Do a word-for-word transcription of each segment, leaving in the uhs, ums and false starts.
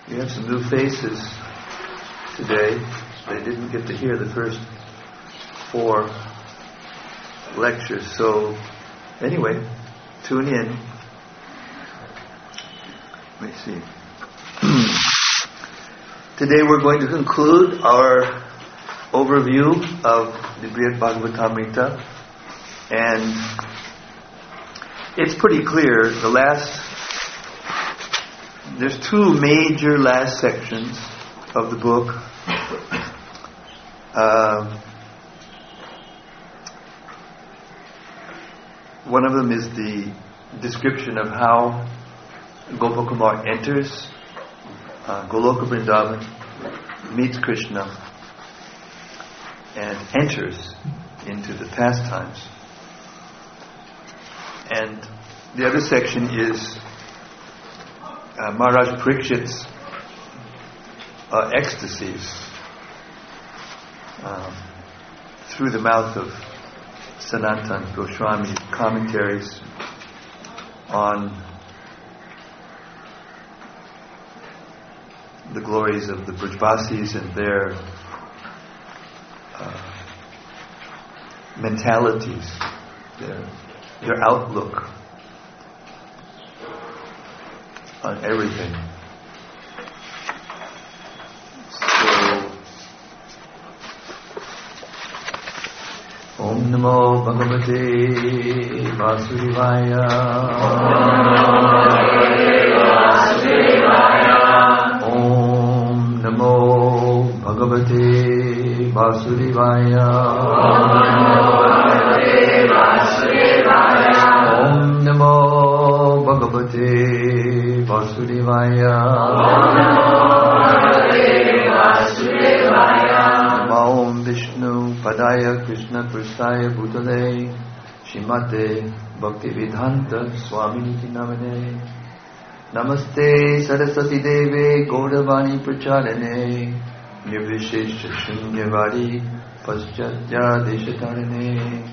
We have some new faces today. They didn't get to hear the first four lectures. So, anyway, tune in. Let me see. Today we're going to conclude our overview of the Brihad Bhagavatamrita. And it's pretty clear, the last, there's two major last sections of the book. Uh, one of them is the description of how Gopakumar enters uh, Goloka Vrindavan, meets Krishna, and enters into the pastimes. And the other section is uh, Maharaj Parikshit's uh, ecstasies um, through the mouth of Sanatana Goswami, commentaries on the glories of the Brajvasis and their uh, mentalities, their their outlook on everything. So, Om Namo Bhagavate Vasudevaya. Om Namo Bhagavate Vasudevaya. Om Namo Bhagavate Vasudevaya. Om Vishnu Padaya Krishna Prasthaya Bhutale Shrimate Bhaktivedanta Swamini Namane Namaste Saraswati Deve Gaudavani Pracharane Nirvishesha Shunyavadi Paschatya Deshatarane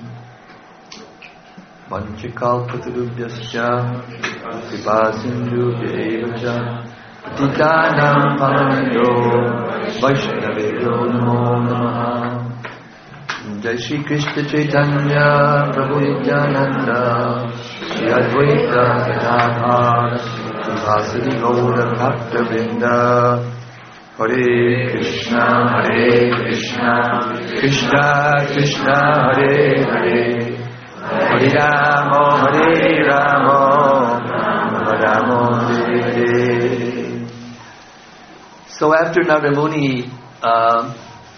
Vanchikalpatarubhyascha Kripasindhubhya evacha Patitanam Pavanyo Vaishnaveyo Namo Namaha. Jai Shri Krishna Chaitanya Prabhu Nityananda Shri Advaita Gadadhara Srivasadi Gaura Bhakta Vrinda. Hare Krishna Hare Krishna Krishna Krishna Hare Hare Hare Rama, Hare Rama, Rama Rama, Hare Hare. So after Narada Muni uh,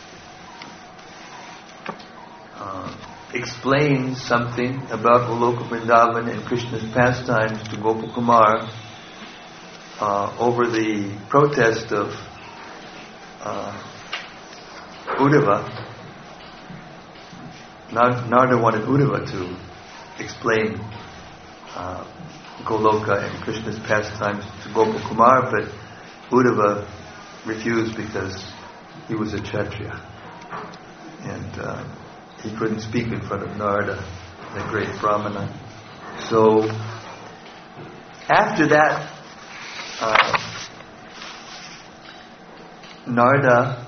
uh, explains something about Goloka Vrindavan and Krishna's pastimes to Gopakumar uh, over the protest of uh, Uddhava, Narada wanted Uddhava to explain uh, Goloka and Krishna's pastimes to Gopakumar, but Uddhava refused because he was a Kshatriya and uh, he couldn't speak in front of Narada, the great Brahmana. So after that, uh, Narada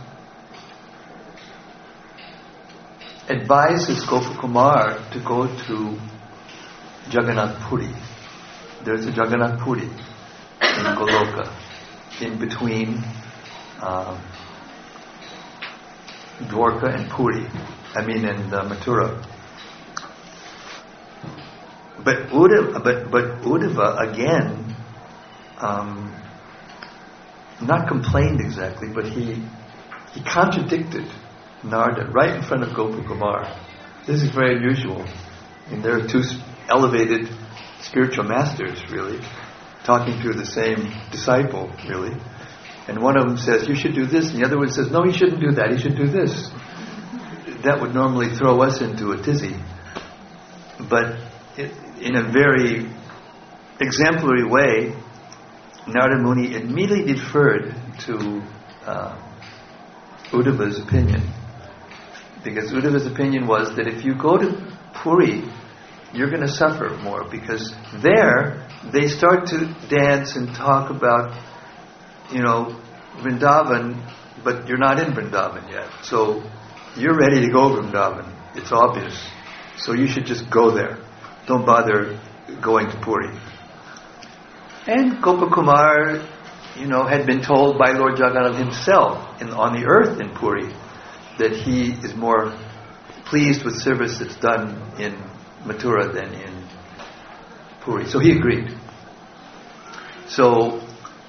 advises Gopakumar to go to Jagannath Puri. There's a Jagannath Puri in Goloka, in between um, Dwarka and Puri. I mean, in uh, Mathura. But Uddhava, but but Uddhava again, um, not complained exactly, but he he contradicted Narada right in front of Gopakumar. This is very unusual. I mean, there are two elevated spiritual masters, really, talking to the same disciple, really. And one of them says, you should do this, and the other one says, no, he shouldn't do that, he should do this. That would normally throw us into a tizzy. But it, in a very exemplary way, Narada Muni immediately deferred to uh, Uddhava's opinion. Because Uddhava's opinion was that if you go to Puri, you're going to suffer more, because there they start to dance and talk about you know, Vrindavan, but you're not in Vrindavan yet. So you're ready to go Vrindavan. It's obvious. So you should just go there. Don't bother going to Puri. And Gopakumar, you know, had been told by Lord Jagannath himself in, on the earth in Puri that he is more pleased with service that's done in Mathura than in Puri. So he agreed. So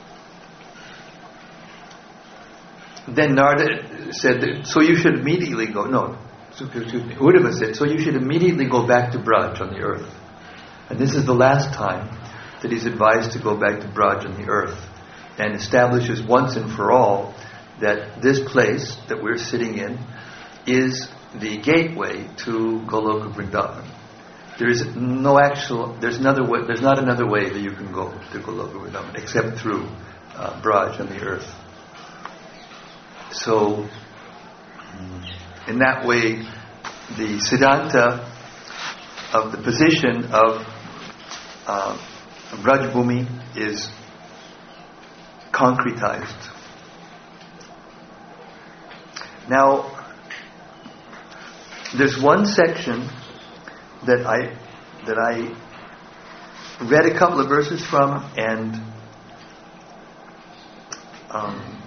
then Narada said, that, so you should immediately go, no, excuse me, Uddhava said, so you should immediately go back to Braj on the earth. And this is the last time that he's advised to go back to Braj on the earth and establishes once and for all that this place that we're sitting in is the gateway to Goloka Vrindavan. There is no actual, there's another way, there's not another way that you can go to Goloka Vrindavan except through uh, Braj on the earth. So, in that way, the Siddhanta of the position of uh, Brajbhumi is concretized. Now, there's one section that I that I read a couple of verses from and um,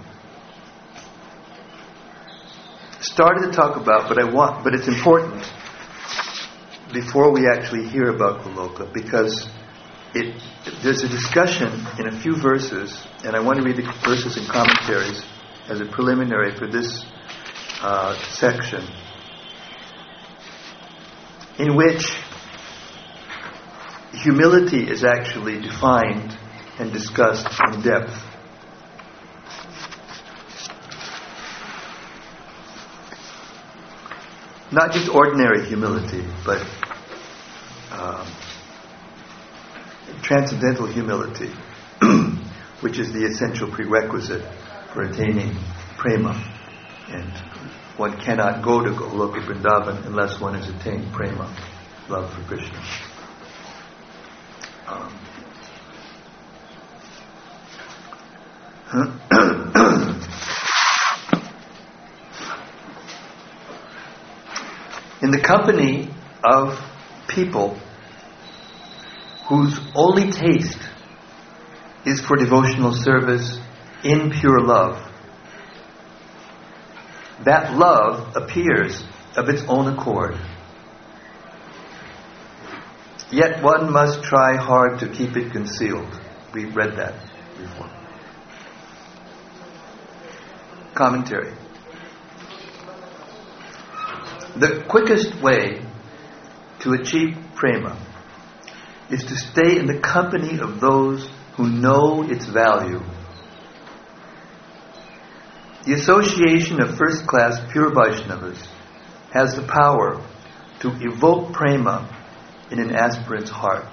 started to talk about, but I want, but it's important before we actually hear about Goloka, because it there's a discussion in a few verses, and I want to read the verses and commentaries as a preliminary for this uh, section, in which humility is actually defined and discussed in depth. Not just ordinary humility, but um, transcendental humility, which is the essential prerequisite for attaining prema. And one cannot go to Goloka Vrindavan unless one has attained prema, love for Krishna. Um, in the company of people whose only taste is for devotional service in pure love, that love appears of its own accord. Yet one must try hard to keep it concealed. We read that before. Commentary. The quickest way to achieve prema is to stay in the company of those who know its value. The association of first-class pure Vaishnavas has the power to evoke prema in an aspirant's heart.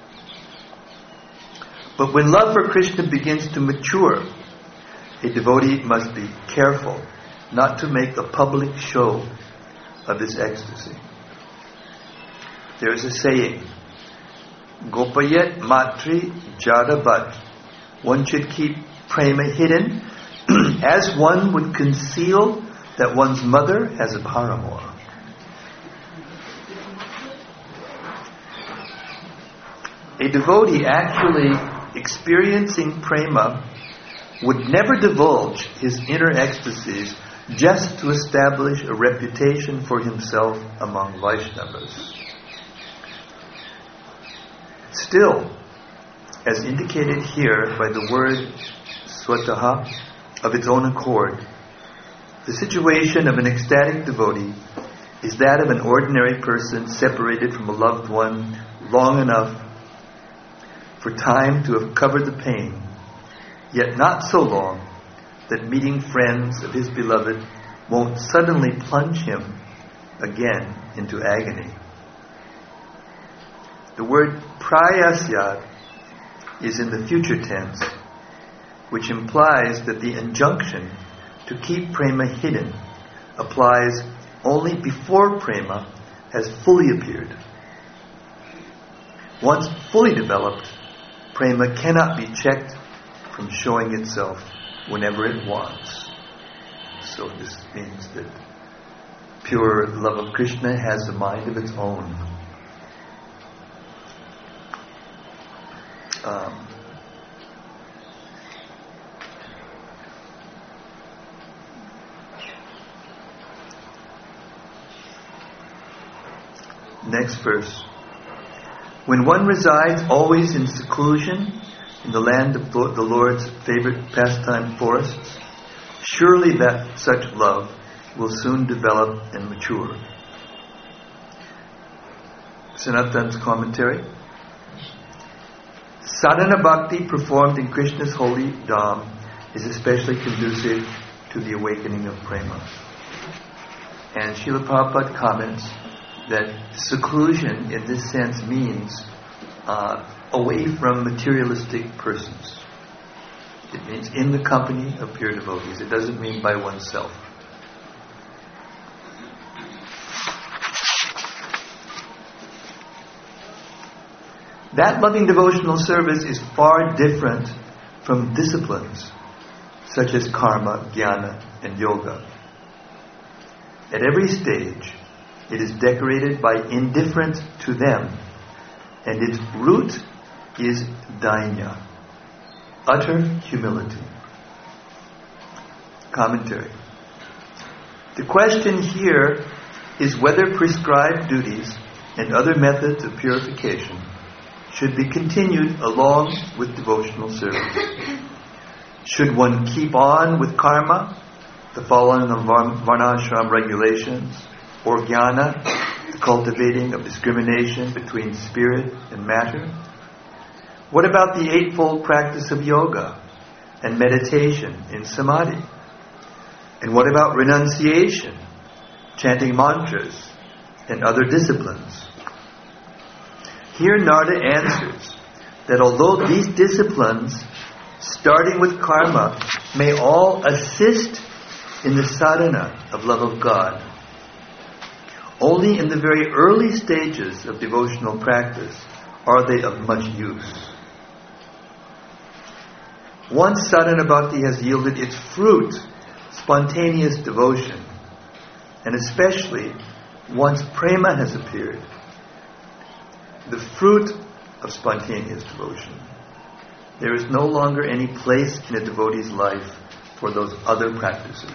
But when love for Krishna begins to mature, a devotee must be careful not to make a public show of this ecstasy. There is a saying, Gopayet matri jadabat. One should keep prema hidden as one would conceal that one's mother has a paramour. A devotee actually experiencing prema would never divulge his inner ecstasies just to establish a reputation for himself among Vaishnavas. Still, as indicated here by the word swataha, of its own accord, the situation of an ecstatic devotee is that of an ordinary person separated from a loved one long enough for time to have covered the pain, yet not so long that meeting friends of his beloved won't suddenly plunge him again into agony. The word prayasyat is in the future tense, which implies that the injunction to keep prema hidden applies only before prema has fully appeared. Once fully developed, prema cannot be checked from showing itself whenever it wants. So this means that pure love of Krishna has a mind of its own. Um, next verse. When one resides always in seclusion in the land of the Lord's favorite pastime forests, surely that such love will soon develop and mature. Sanatan's commentary. Sadhana bhakti performed in Krishna's holy dham is especially conducive to the awakening of prema. And Srila Prabhupada comments that seclusion in this sense means uh, away from materialistic persons. It means in the company of pure devotees. It doesn't mean by oneself. That loving devotional service is far different from disciplines such as karma, jnana, and yoga. At every stage, it is decorated by indifference to them, and its root is dainya, utter humility. Commentary. The question here is whether prescribed duties and other methods of purification should be continued along with devotional service. Should one keep on with karma, the following of varnashram regulations, or jnana, the cultivating of discrimination between spirit and matter? What about the eightfold practice of yoga and meditation in samadhi? And what about renunciation, chanting mantras, and other disciplines? Here Narada answers that although these disciplines, starting with karma, may all assist in the sadhana of love of God, only in the very early stages of devotional practice are they of much use. Once sadhana bhakti has yielded its fruit, spontaneous devotion, and especially once prema has appeared, the fruit of spontaneous devotion, there is no longer any place in a devotee's life for those other practices.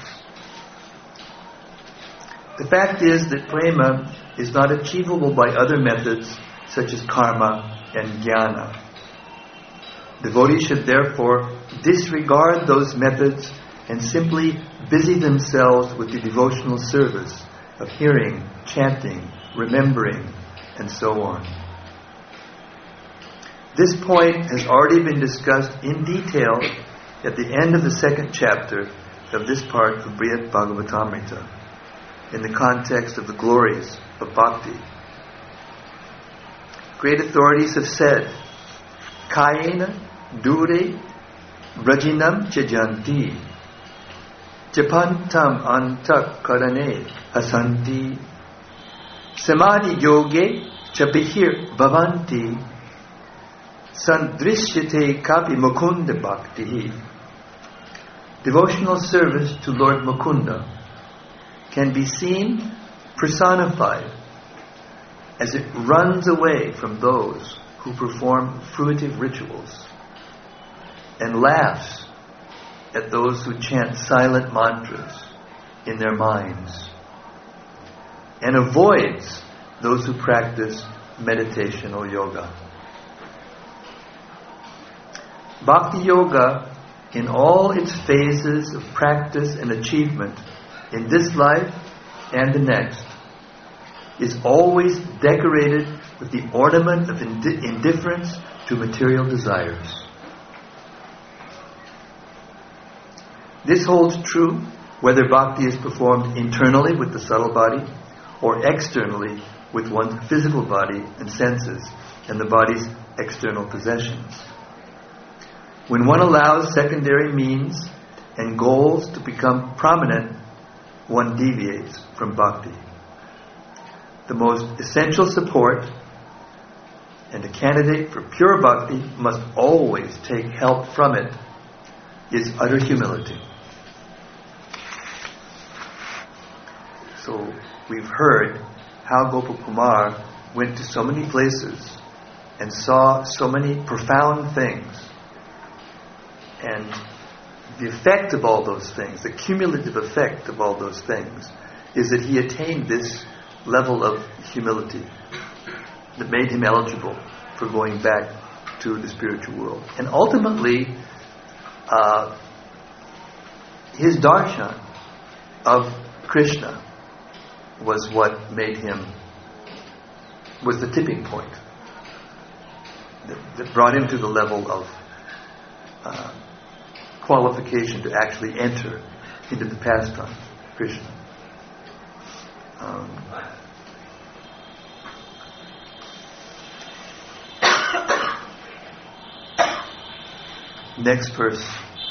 The fact is that prema is not achievable by other methods such as karma and jnana. Devotees should therefore disregard those methods and simply busy themselves with the devotional service of hearing, chanting, remembering, and so on. This point has already been discussed in detail at the end of the second chapter of this part of Brihad Bhagavatamrita, in the context of the glories of bhakti. Great authorities have said, Kayena dure brajinam chajanti japantam antak karane asanti samadhi yoge chabihir bhavanti sandrishyate kapi mukunda bhakti. Devotional service to Lord Mukunda can be seen personified as it runs away from those who perform fruitive rituals and laughs at those who chant silent mantras in their minds and avoids those who practice meditation or yoga. Bhakti yoga, in all its phases of practice and achievement in this life and the next, is always decorated with the ornament of indi- indifference to material desires. This holds true whether bhakti is performed internally with the subtle body or externally with one's physical body and senses and the body's external possessions. When one allows secondary means and goals to become prominent, one deviates from bhakti. The most essential support and a candidate for pure bhakti must always take help from it is utter humility. So we've heard how Gopakumar went to so many places and saw so many profound things. And the effect of all those things, the cumulative effect of all those things, is that he attained this level of humility that made him eligible for going back to the spiritual world. And ultimately, uh, his darshan of Krishna was what made him, was the tipping point that, that brought him to the level of uh, qualification to actually enter into the pastime of Krishna. Um, next verse.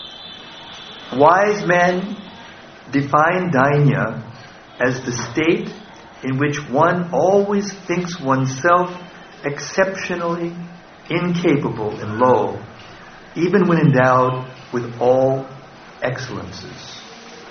Wise men define dainya as the state in which one always thinks oneself exceptionally incapable and low, even when endowed with all excellences.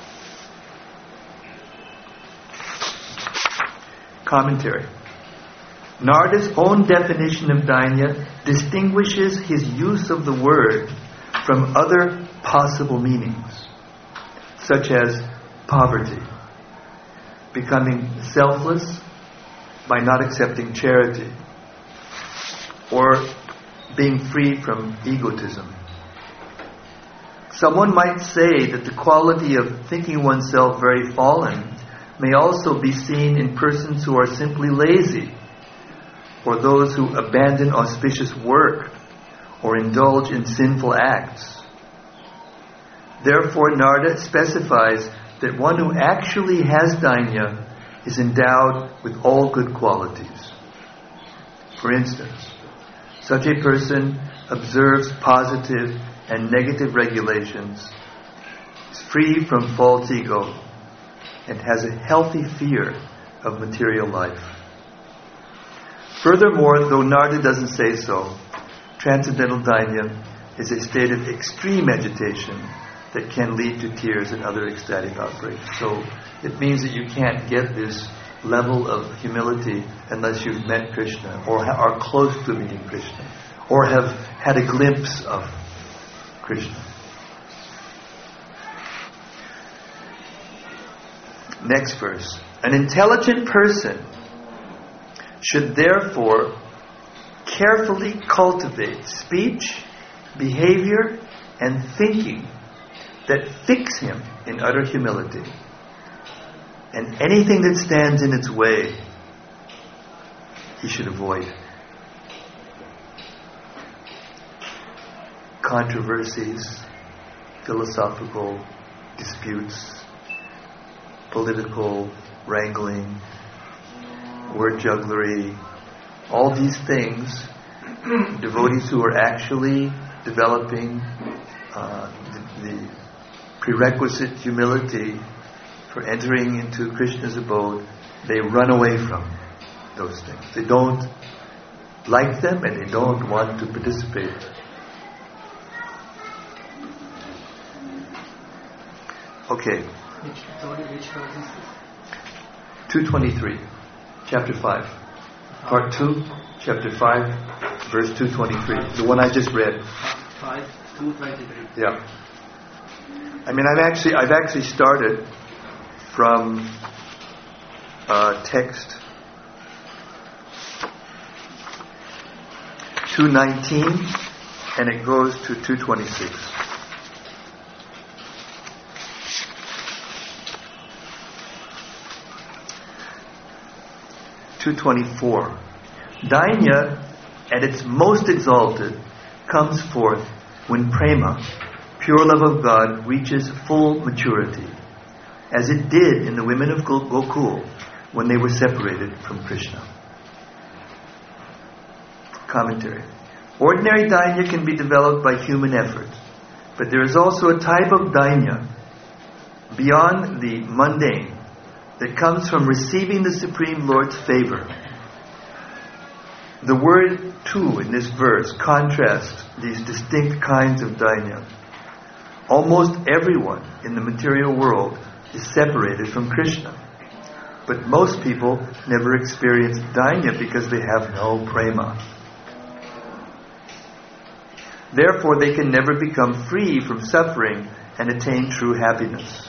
Commentary. Narada's own definition of dainya distinguishes his use of the word from other possible meanings, such as poverty, becoming selfless by not accepting charity, or being free from egotism. Someone might say that the quality of thinking oneself very fallen may also be seen in persons who are simply lazy, or those who abandon auspicious work or indulge in sinful acts. Therefore, Narada specifies that one who actually has dainya is endowed with all good qualities. For instance, such a person observes positive and negative regulations, is free from false ego, and has a healthy fear of material life. Furthermore, though Narada doesn't say so, transcendental dainya is a state of extreme agitation that can lead to tears and other ecstatic outbreaks. So it means that you can't get this level of humility unless you've met Krishna, or ha- are close to meeting Krishna, or have had a glimpse of Krishna. Next verse. An intelligent person should therefore carefully cultivate speech, behavior, and thinking that fix him in utter humility. And anything that stands in its way, he should avoid. Controversies, philosophical disputes, political wrangling, word jugglery, all these things, devotees who are actually developing uh, the, the prerequisite humility for entering into Krishna's abode, they run away from those things. They don't like them and they don't want to participate. Okay. Which, sorry, which verse is this? two twenty-three, chapter five. Part two, chapter five, verse two twenty-three. The one I just read. five, two twenty-three. Yeah. I mean, I've actually, I've actually started from uh, text two nineteen, and it goes to two twenty-six. two twenty-four. Dainya, at its most exalted, comes forth when prema, pure love of God, reaches full maturity, as it did in the women of Gokul when they were separated from Krishna. Commentary. Ordinary dainya can be developed by human effort, but there is also a type of dainya beyond the mundane that comes from receiving the Supreme Lord's favor. The word tu in this verse contrasts these distinct kinds of dainya. Almost everyone in the material world is separated from Krishna. But most people never experience dainya because they have no prema. Therefore, they can never become free from suffering and attain true happiness.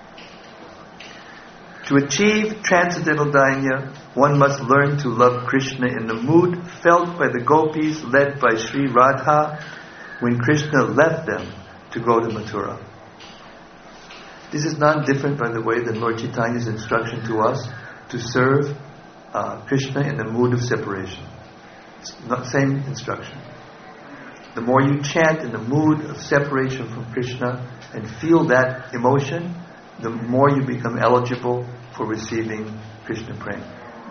To achieve transcendental dainya, one must learn to love Krishna in the mood felt by the gopis led by Sri Radha when Krishna left them to go to Mathura. This is not different, by the way, than Lord Chaitanya's instruction to us to serve uh, Krishna in the mood of separation. It's not same instruction. The more you chant in the mood of separation from Krishna and feel that emotion, the more you become eligible for receiving Krishna prema.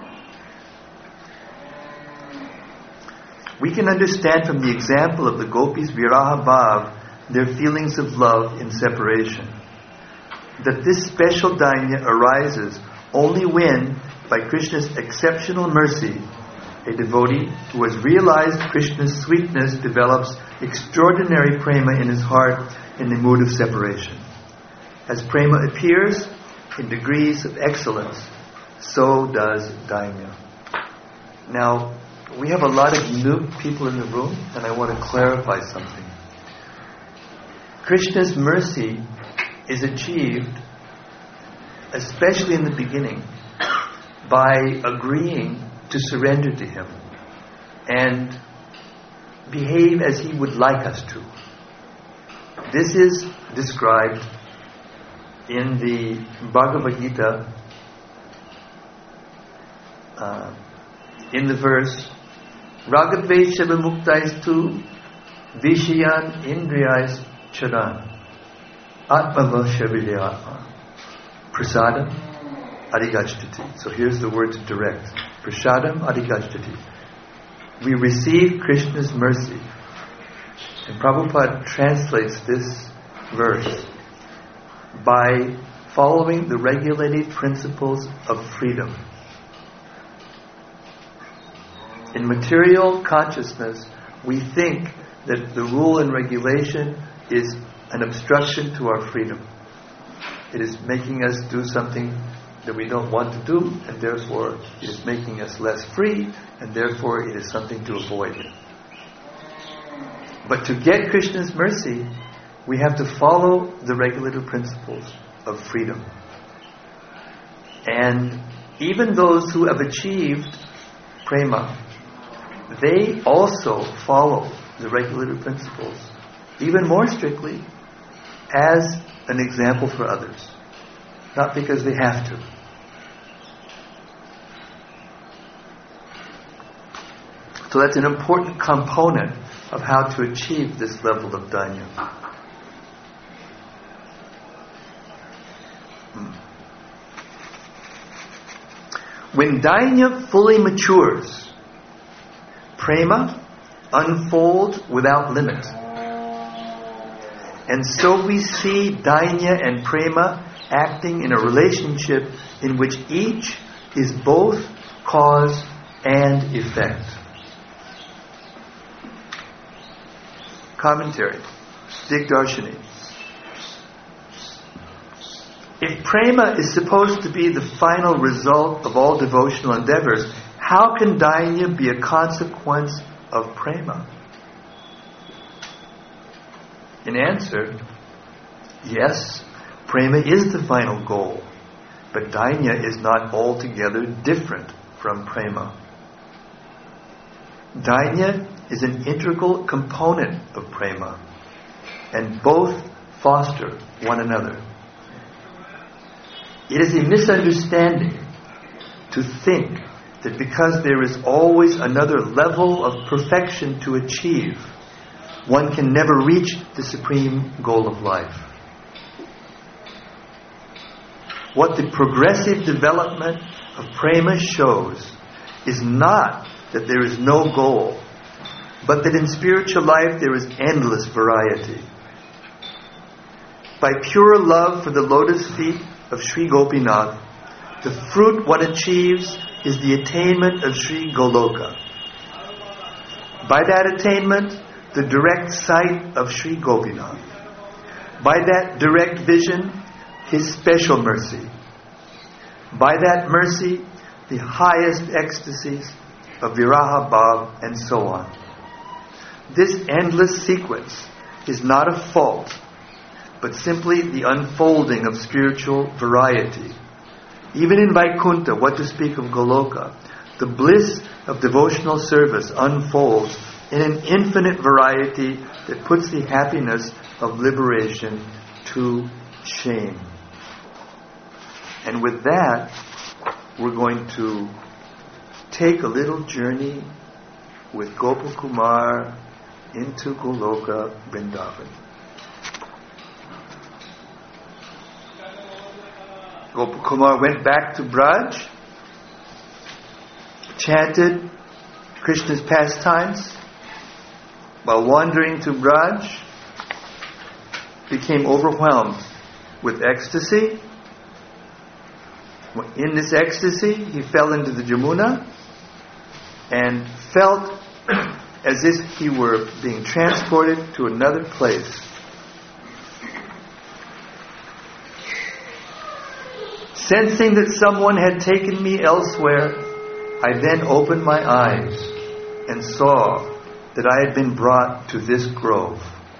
We can understand from the example of the gopis' viraha bhav their feelings of love in separation, that this special dainya arises only when, by Krishna's exceptional mercy, a devotee who has realized Krishna's sweetness develops extraordinary prema in his heart in the mood of separation. As prema appears in degrees of excellence, so does dainya. Now, we have a lot of new people in the room, and I want to clarify something. Krishna's mercy is achieved, especially in the beginning, by agreeing to surrender to Him and behave as He would like us to. This is described in the Bhagavad Gita uh, in the verse Ragadvesha vimuktais-tu vishayan indriyais charan atmavasya vidyatma prasadam adhigacchati. So here's the word to direct. Prasadam adhigacchati. We receive Krishna's mercy. And Prabhupada translates this verse by following the regulative principles of freedom. In material consciousness, we think that the rule and regulation is an obstruction to our freedom. It is making us do something that we don't want to do, and therefore it is making us less free, and therefore it is something to avoid. But to get Krishna's mercy, we have to follow the regulative principles of freedom. And even those who have achieved prema, they also follow the regulative principles even more strictly as an example for others, not because they have to. So that's an important component of how to achieve this level of dainya. When dainya fully matures, prema unfolds without limit. And so we see dainya and prema acting in a relationship in which each is both cause and effect. Commentary. Digdarshini. If prema is supposed to be the final result of all devotional endeavors, how can dainya be a consequence of prema? In answer, yes, prema is the final goal, but dainya is not altogether different from prema. Dainya is an integral component of prema, and both foster one another. It is a misunderstanding to think that because there is always another level of perfection to achieve, one can never reach the supreme goal of life. What the progressive development of prema shows is not that there is no goal, but that in spiritual life there is endless variety. By pure love for the lotus feet of Sri Gopinath, the fruit one achieves is the attainment of Sri Goloka. By that attainment, the direct sight of Sri Gopinath. By that direct vision, His special mercy. By that mercy, the highest ecstasies of Viraha Bhav, and so on. This endless sequence is not a fault, but simply the unfolding of spiritual variety. Even in Vaikuntha, what to speak of Goloka, the bliss of devotional service unfolds in an infinite variety that puts the happiness of liberation to shame. And with that, we're going to take a little journey with Gopakumar into Goloka Vrindavan. Gopakumar went back to Braj, chanted Krishna's pastimes. While wandering to Braj, became overwhelmed with ecstasy. In this ecstasy, he fell into the Jamuna and felt as if he were being transported to another place. Sensing that someone had taken me elsewhere, I then opened my eyes and saw that I had been brought to this grove.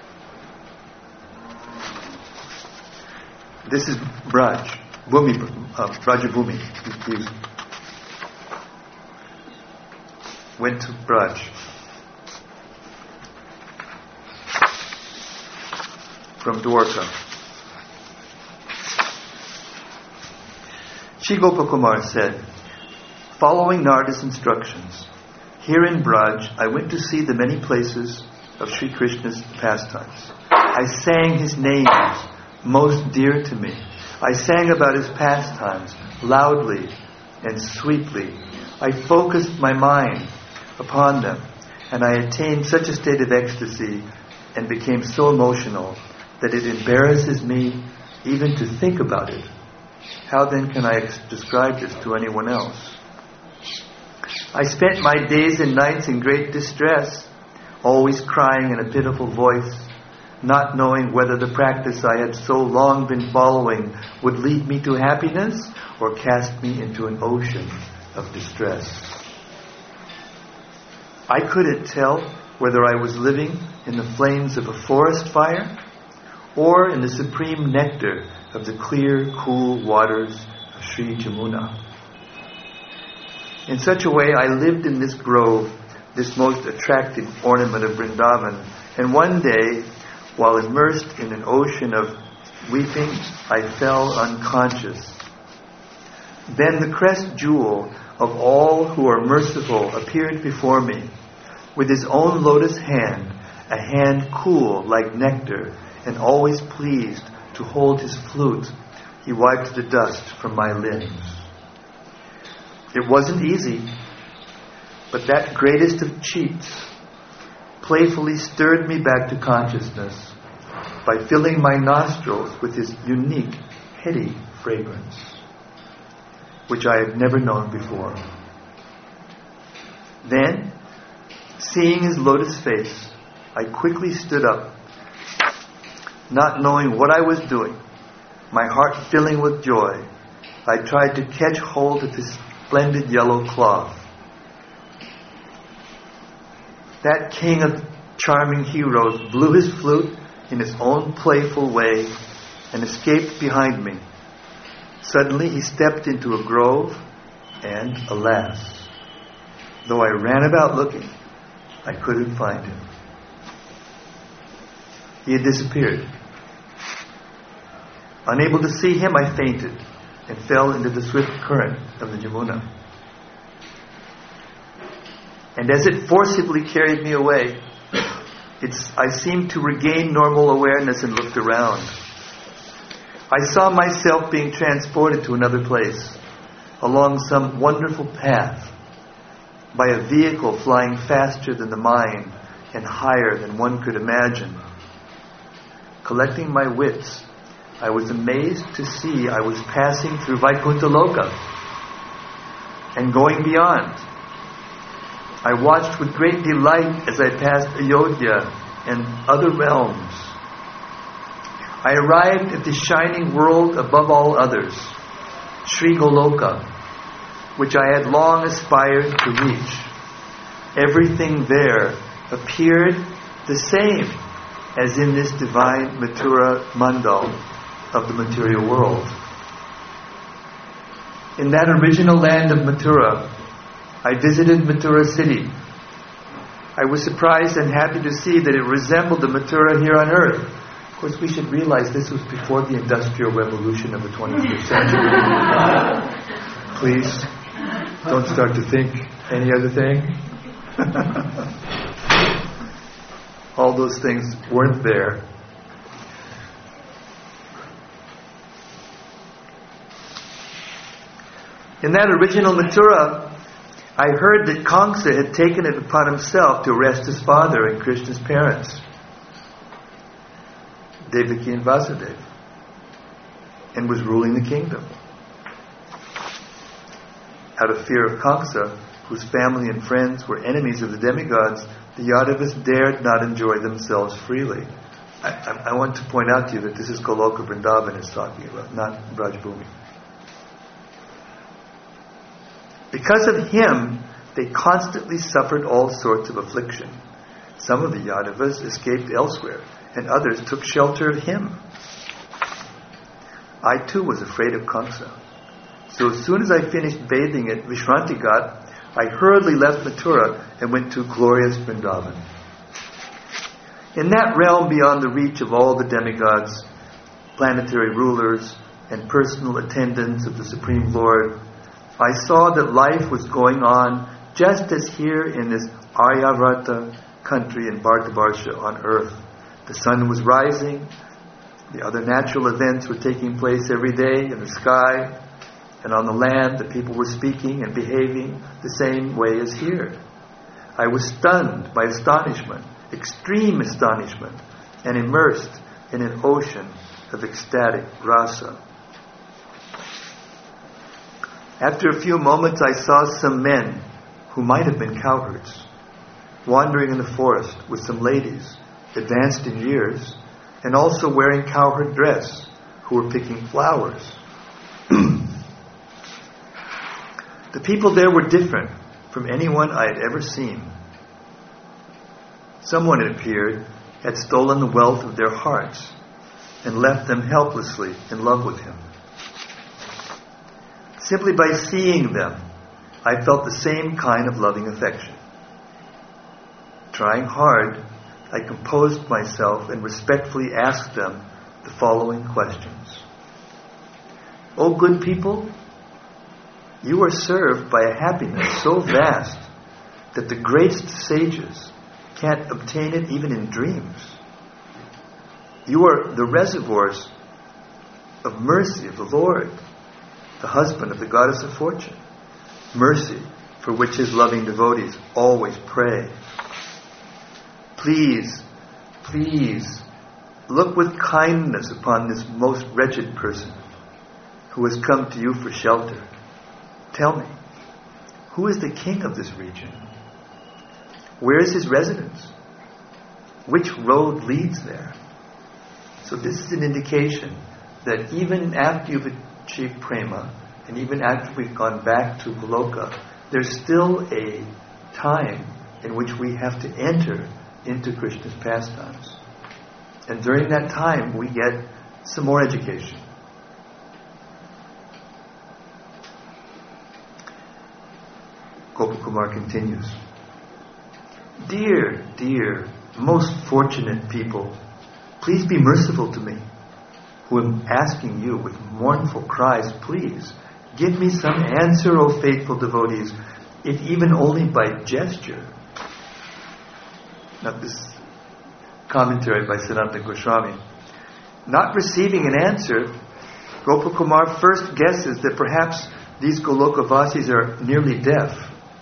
This is Braj, Bhumi, uh, Brajabhumi. He went to Braj. From Dwarka. Shri Gopakumar said, following Narada's instructions, here in Braj, I went to see the many places of Sri Krishna's pastimes. I sang his names, most dear to me. I sang about his pastimes loudly and sweetly. I focused my mind upon them, and I attained such a state of ecstasy and became so emotional that it embarrasses me even to think about it. How then can I ex- describe this to anyone else? I spent my days and nights in great distress, always crying in a pitiful voice, not knowing whether the practice I had so long been following would lead me to happiness or cast me into an ocean of distress. I couldn't tell whether I was living in the flames of a forest fire or in the supreme nectar of the clear, cool waters of Sri Jamuna. In such a way, I lived in this grove, this most attractive ornament of Vrindavan, and one day, while immersed in an ocean of weeping, I fell unconscious. Then the crest jewel of all who are merciful appeared before me, with his own lotus hand, a hand cool like nectar, and always pleased to hold his flute. He wiped the dust from my limbs. It wasn't easy, but that greatest of cheats playfully stirred me back to consciousness by filling my nostrils with his unique, heady fragrance, which I had never known before. Then, seeing his lotus face, I quickly stood up, not knowing what I was doing, my heart filling with joy. I tried to catch hold of his splendid yellow cloth. That king of charming heroes blew his flute in his own playful way and escaped behind me. Suddenly he stepped into a grove, and alas, though I ran about looking, I couldn't find him. He had disappeared. Unable to see him, I fainted and fell into the swift current of the Jamuna. And as it forcibly carried me away, it's, I seemed to regain normal awareness and looked around. I saw myself being transported to another place, along some wonderful path, by a vehicle flying faster than the mind and higher than one could imagine. Collecting my wits, I was amazed to see I was passing through Vaikuntha Loka and going beyond. I watched with great delight as I passed Ayodhya and other realms. I arrived at the shining world above all others, Sri Goloka, which I had long aspired to reach. Everything there appeared the same as in this divine Mathura Mandal of the material world. In that original land of Mathura, I visited Mathura city. I was surprised and happy to see that it resembled the Mathura here on earth. Of course, we should realize this was before the Industrial Revolution of the twenty-first century. Please, don't start to think any other thing. All those things weren't there. In that original Mathura, I heard that Kamsa had taken it upon himself to arrest his father and Krishna's parents, Devaki and Vasudeva, and was ruling the kingdom. Out of fear of Kamsa, whose family and friends were enemies of the demigods, the Yadavas dared not enjoy themselves freely. I, I, I want to point out to you that this is Goloka Vrindavan is talking about, not Brajbhumi. Because of him, they constantly suffered all sorts of affliction. Some of the Yadavas escaped elsewhere, and others took shelter of him. I too was afraid of Kamsa. So as soon as I finished bathing at Vishranti Ghat, I hurriedly left Mathura and went to glorious Vrindavan. In that realm beyond the reach of all the demigods, planetary rulers, and personal attendants of the Supreme Lord, I saw that life was going on just as here in this Aryavrata country in Bharatavarsha on earth. The sun was rising, the other natural events were taking place every day in the sky, and on the land the people were speaking and behaving the same way as here. I was stunned by astonishment, extreme astonishment, and immersed in an ocean of ecstatic rasa. After a few moments I saw some men, who might have been cowherds, wandering in the forest with some ladies, advanced in years, and also wearing cowherd dress, who were picking flowers. The people there were different from anyone I had ever seen. Someone, it appeared, had stolen the wealth of their hearts and left them helplessly in love with him. Simply by seeing them, I felt the same kind of loving affection. Trying hard, I composed myself and respectfully asked them the following questions. O good people, you are served by a happiness so vast that the greatest sages can't obtain it even in dreams. You are the reservoirs of mercy of the Lord, the husband of the goddess of fortune, mercy for which his loving devotees always pray. Please, please, look with kindness upon this most wretched person who has come to you for shelter. Tell me, who is the king of this region? Where is his residence? Which road leads there? So this is an indication that even after you've achieved prema, and even after we've gone back to Goloka, there's still a time in which we have to enter into Krishna's pastimes. And during that time, we get some more education. Gopakumar continues. Dear, dear, most fortunate people, please be merciful to me, who am asking you with mournful cries, please, give me some answer, O faithful devotees, if even only by gesture. Now this commentary by Sanatana Goswami. Not receiving an answer, Gopakumar first guesses that perhaps these Golokavasis are nearly deaf.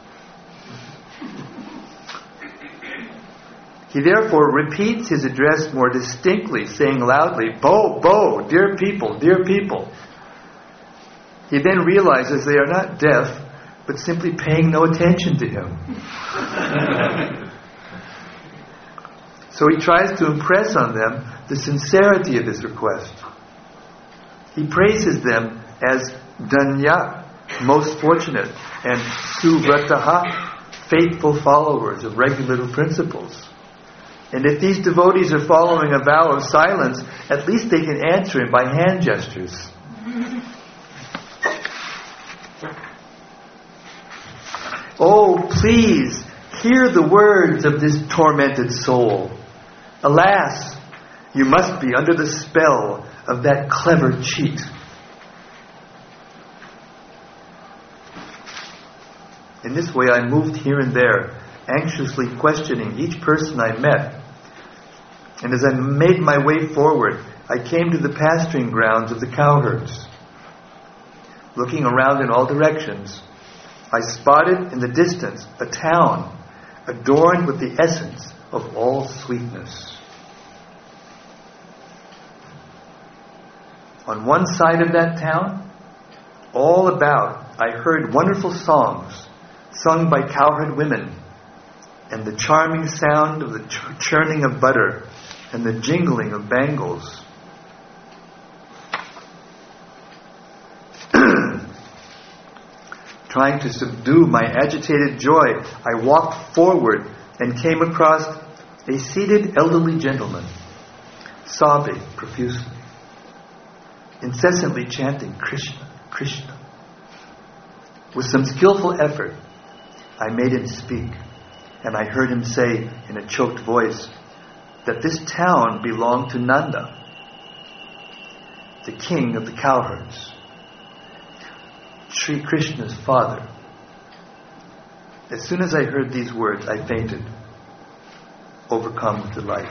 He therefore repeats his address more distinctly, saying loudly, Bo, Bo, dear people, dear people. He then realizes they are not deaf, but simply paying no attention to him. So he tries to impress on them the sincerity of his request. He praises them as Dhanya, most fortunate, and Suvrataha, faithful followers of regular principles. And if these devotees are following a vow of silence, at least they can answer it by hand gestures. Oh, please, hear the words of this tormented soul. Alas, you must be under the spell of that clever cheat. In this way I moved here and there, anxiously questioning each person I met. And as I made my way forward, I came to the pasturing grounds of the cowherds. Looking around in all directions, I spotted in the distance a town adorned with the essence of all sweetness. On one side of that town, all about, I heard wonderful songs sung by cowherd women, and the charming sound of the ch- churning of butter and the jingling of bangles. Trying to subdue my agitated joy, I walked forward and came across a seated elderly gentleman, sobbing profusely, incessantly chanting Krishna, Krishna. With some skillful effort, I made him speak, and I heard him say in a choked voice that this town belonged to Nanda, the king of the cowherds, Sri Krishna's father. As soon as I heard these words, I fainted, overcome with delight.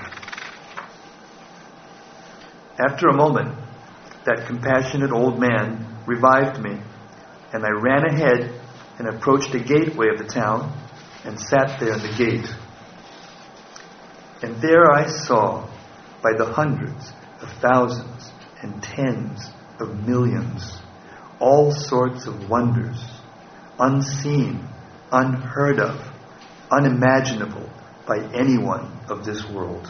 After a moment, that compassionate old man revived me, and I ran ahead and approached the gateway of the town and sat there in the gate. And there I saw, by the hundreds of thousands and tens of millions, all sorts of wonders, unseen, unheard of, unimaginable by anyone of this world.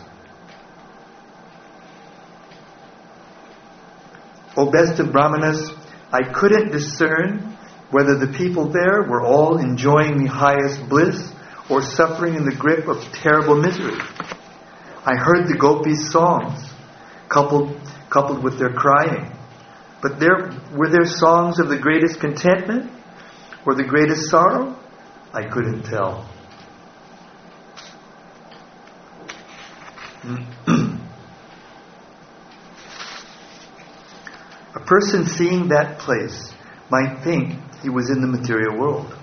O best of Brahmanas, I couldn't discern whether the people there were all enjoying the highest bliss or suffering in the grip of terrible misery. I heard the gopis' songs, coupled, coupled with their crying. But there were there songs of the greatest contentment or the greatest sorrow? I couldn't tell. A person seeing that place might think he was in the material world.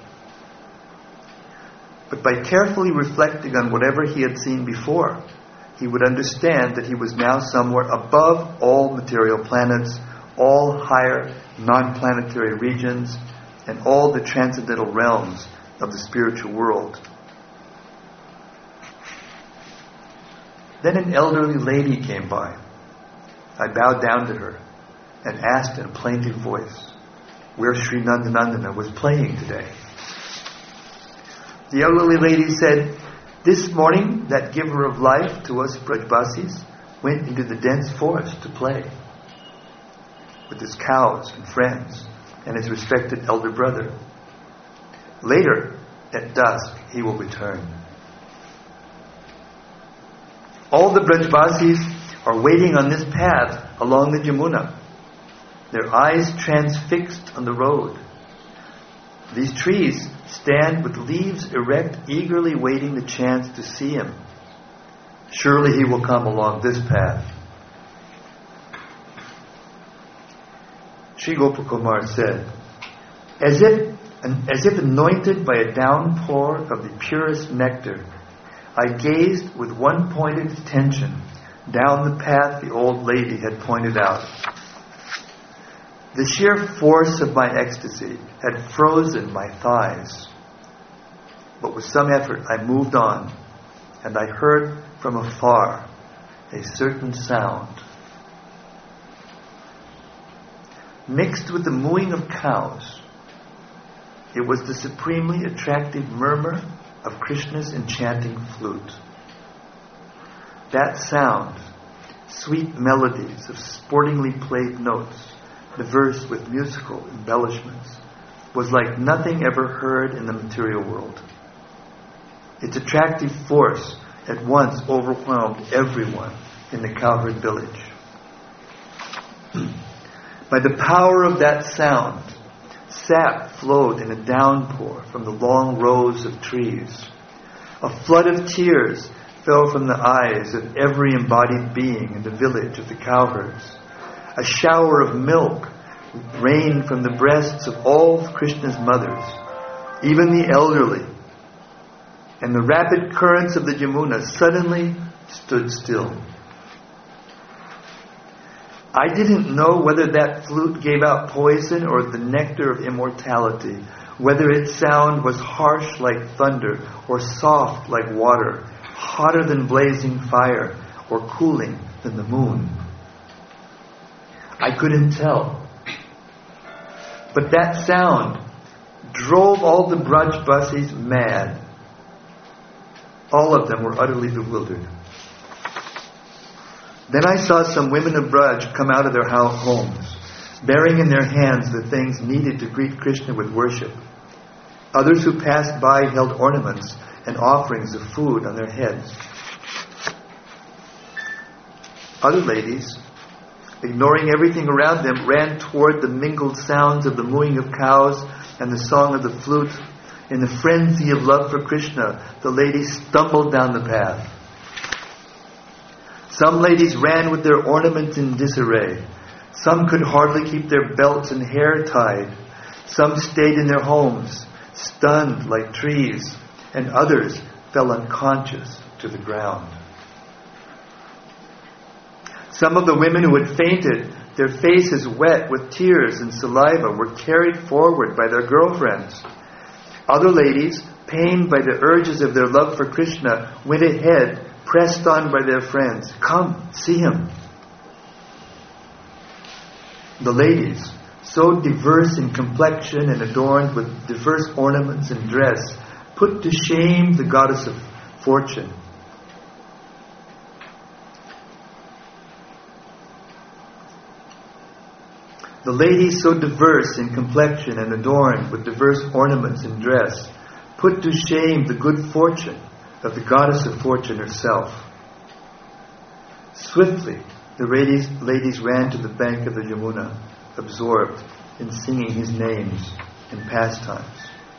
But by carefully reflecting on whatever he had seen before, he would understand that he was now somewhere above all material planets, all higher non-planetary regions, and all the transcendental realms of the spiritual world. Then an elderly lady came by. I bowed down to her and asked in a plaintive voice where Sri Nandanandana was playing today. The elderly lady said, "This morning that giver of life to us Brajbasis went into the dense forest to play with his cows and friends and his respected elder brother. Later, at dusk, he will return." All the Brajbasis are waiting on this path along the Jamuna, their eyes transfixed on the road. These trees stand with leaves erect, eagerly waiting the chance to see him. Surely he will come along this path. Sri Gopakumar said, as if, as if anointed by a downpour of the purest nectar, I gazed with one-pointed attention down the path the old lady had pointed out. The sheer force of my ecstasy had frozen my thighs. But with some effort I moved on, and I heard from afar a certain sound. Mixed with the mooing of cows, it was the supremely attractive murmur of Krishna's enchanting flute. that sound, sweet melodies of sportingly played notes, diverse with musical embellishments, was like nothing ever heard in the material world. Its attractive force at once overwhelmed everyone in the cowherd village. By the power of that sound, sap flowed in a downpour from the long rows of trees. A flood of tears fell from the eyes of every embodied being in the village of the cowherds. A shower of milk rained from the breasts of all of Krishna's mothers, even the elderly. And the rapid currents of the Yamuna suddenly stood still. I didn't know whether that flute gave out poison or the nectar of immortality, whether its sound was harsh like thunder or soft like water, hotter than blazing fire or cooling than the moon. I couldn't tell. But that sound drove all the Brajbasis mad. All of them were utterly bewildered. Then I saw some women of Braj come out of their homes, bearing in their hands the things needed to greet Krishna with worship. Others who passed by held ornaments and offerings of food on their heads. Other ladies, ignoring everything around them, ran toward the mingled sounds of the mooing of cows and the song of the flute. In the frenzy of love for Krishna, the ladies stumbled down the path. Some ladies ran with their ornaments in disarray. Some could hardly keep their belts and hair tied. Some stayed in their homes, stunned like trees, and others fell unconscious to the ground. Some of the women who had fainted, their faces wet with tears and saliva, were carried forward by their girlfriends. Other ladies, pained by the urges of their love for Krishna, went ahead, pressed on by their friends. Come, see him. The ladies, so diverse in complexion and adorned with diverse ornaments and dress, put to shame the goddess of fortune. The ladies, so diverse in complexion and adorned with diverse ornaments and dress, put to shame the good fortune of the goddess of fortune herself. Swiftly, the ladies, ladies ran to the bank of the Yamuna, absorbed in singing his names and pastimes.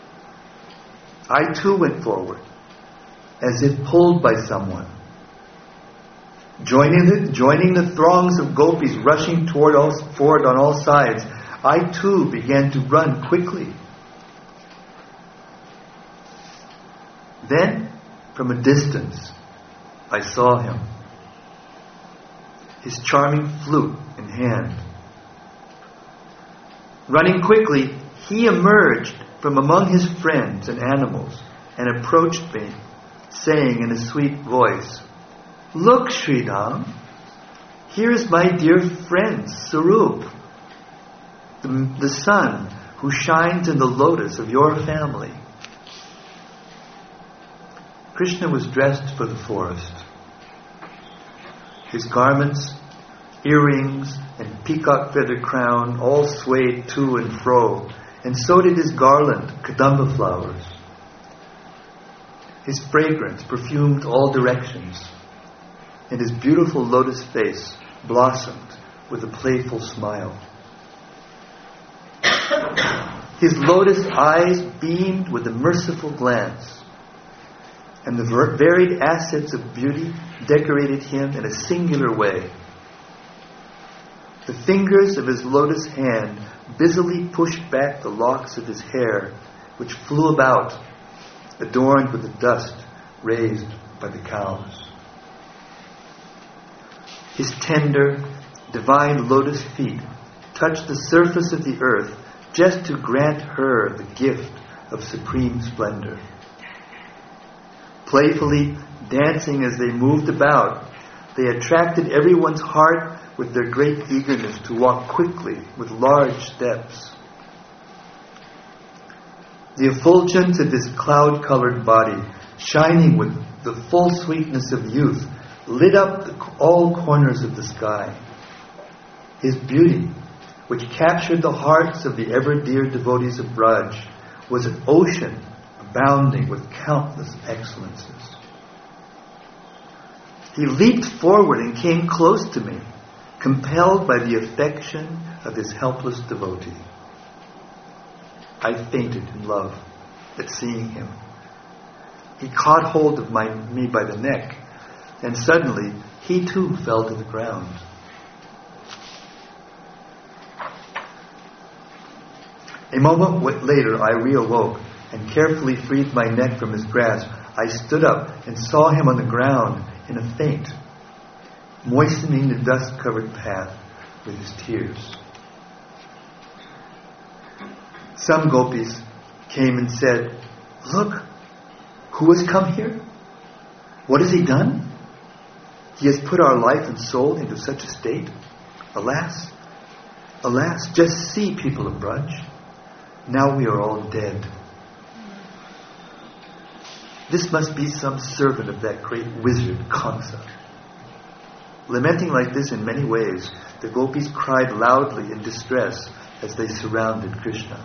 I too went forward, as if pulled by someone. Joining the, joining the throngs of gopis rushing toward all, forward on all sides, I too began to run quickly. Then, from a distance, I saw him, his charming flute in hand. Running quickly, he emerged from among his friends and animals and approached me, saying in a sweet voice, "Look, Sridham, here is my dear friend, Sarup, the, the sun who shines in the lotus of your family." Krishna was dressed for the forest. His garments, earrings, and peacock feather crown all swayed to and fro, and so did his garland, kadamba flowers. His fragrance perfumed all directions, and his beautiful lotus face blossomed with a playful smile. His lotus eyes beamed with a merciful glance, and the varied assets of beauty decorated him in a singular way. The fingers of his lotus hand busily pushed back the locks of his hair, which flew about, adorned with the dust raised by the cows. His tender, divine lotus feet touched the surface of the earth just to grant her the gift of supreme splendor. Playfully dancing as they moved about, they attracted everyone's heart with their great eagerness to walk quickly with large steps. The effulgence of his cloud-colored body, shining with the full sweetness of youth, lit up the, all corners of the sky. His beauty, which captured the hearts of the ever-dear devotees of Braj, was an ocean abounding with countless excellences. He leaped forward and came close to me, compelled by the affection of his helpless devotee. I fainted in love at seeing him. He caught hold of my, me by the neck, and suddenly he too fell to the ground. A moment later I reawoke and carefully freed my neck from his grasp. I stood up and saw him on the ground in a faint, moistening the dust-covered path with his tears. Some gopis came and said, "Look, who has come here? What has he done? He has put our life and soul into such a state. Alas, alas, just see, people of Braj. Now we are all dead." This must be some servant of that great wizard, Kamsa. Lamenting like this in many ways, the gopis cried loudly in distress as they surrounded Krishna.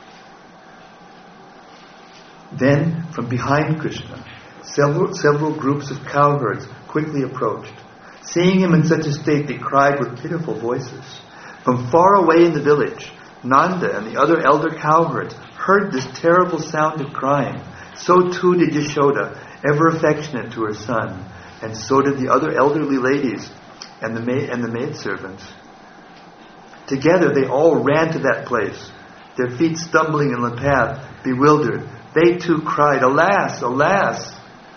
Then, from behind Krishna, several, several groups of cowherds quickly approached. Seeing him in such a state, they cried with pitiful voices. From far away in the village, Nanda and the other elder cowherds heard this terrible sound of crying. So too did Yashoda, ever affectionate to her son, and so did the other elderly ladies and the maid and the maidservants. Together they all ran to that place, their feet stumbling in the path, bewildered. They too cried, "Alas, alas!"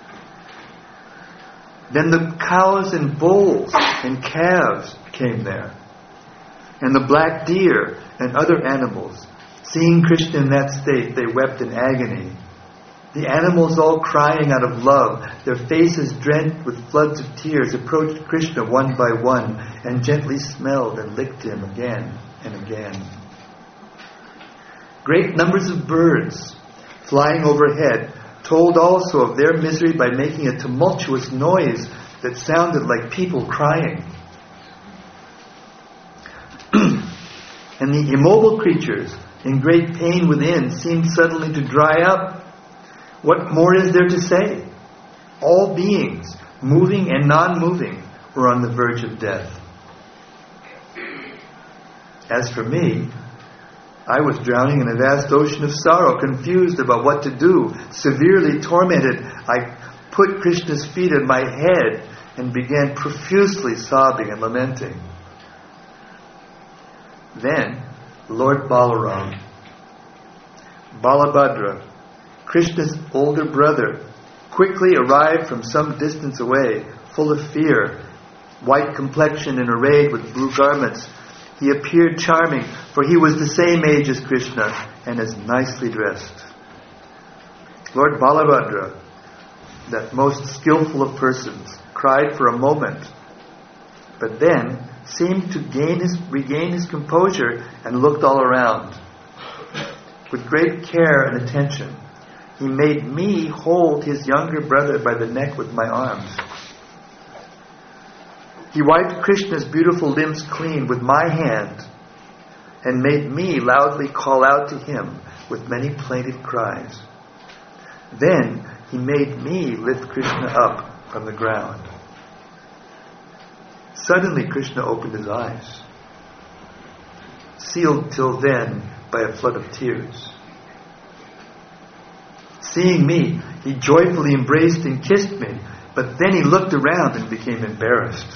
Then the cows and bulls and calves came there, and the black deer and other animals. Seeing Krishna in that state, they wept in agony. The animals, all crying out of love, their faces drenched with floods of tears, approached Krishna one by one and gently smelled and licked him again and again. Great numbers of birds, flying overhead, told also of their misery by making a tumultuous noise that sounded like people crying. And the immobile creatures, in great pain within, seemed suddenly to dry up. What more is there to say? All beings, moving and non-moving, were on the verge of death. As for me, I was drowning in a vast ocean of sorrow, confused about what to do, severely tormented. I put Krishna's feet on my head and began profusely sobbing and lamenting. Then, Lord Balaram, Balabhadra, Krishna's older brother, quickly arrived from some distance away, full of fear, white complexion and arrayed with blue garments. He appeared charming, for he was the same age as Krishna and as nicely dressed. Lord Balabhadra, that most skillful of persons, cried for a moment, but then seemed to gain his, regain his composure and looked all around. With great care and attention, he made me hold his younger brother by the neck with my arms. He wiped Krishna's beautiful limbs clean with my hand and made me loudly call out to him with many plaintive cries. Then he made me lift Krishna up from the ground. Suddenly Krishna opened his eyes, sealed till then by a flood of tears. Seeing me, he joyfully embraced and kissed me, but then he looked around and became embarrassed.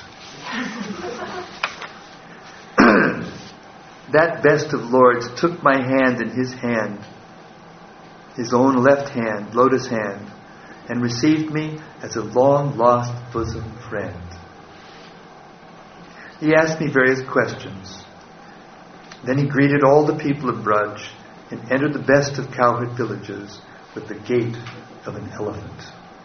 That best of lords took my hand in his hand, his own left hand, lotus hand, and received me as a long-lost bosom friend. He asked me various questions. Then he greeted all the people of Braj and entered the best of cowherd villages with the gait of an elephant.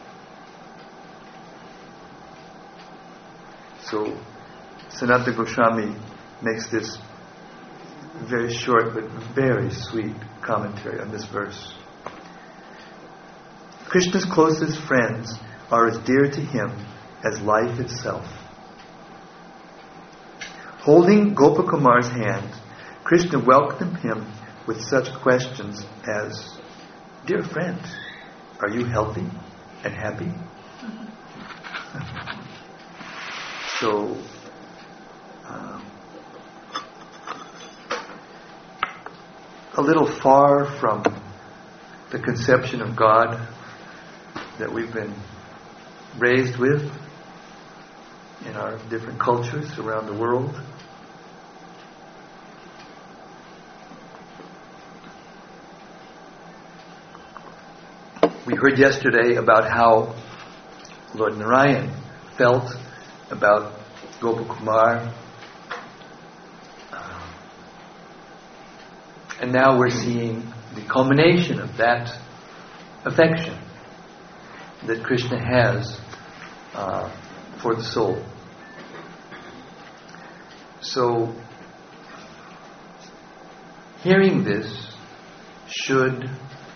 So, Sanatana Goswami makes this very short but very sweet commentary on this verse. Krishna's closest friends are as dear to him as life itself. Holding Gopakumar's hand, Krishna welcomed him with such questions as, "Dear friend, are you healthy and happy?" So, um, a little far from the conception of God that we've been raised with in our different cultures around the world. We heard yesterday about how Lord Narayan felt about Gopakumar. Uh, and now we're seeing the culmination of that affection that Krishna has uh, for the soul. So, hearing this should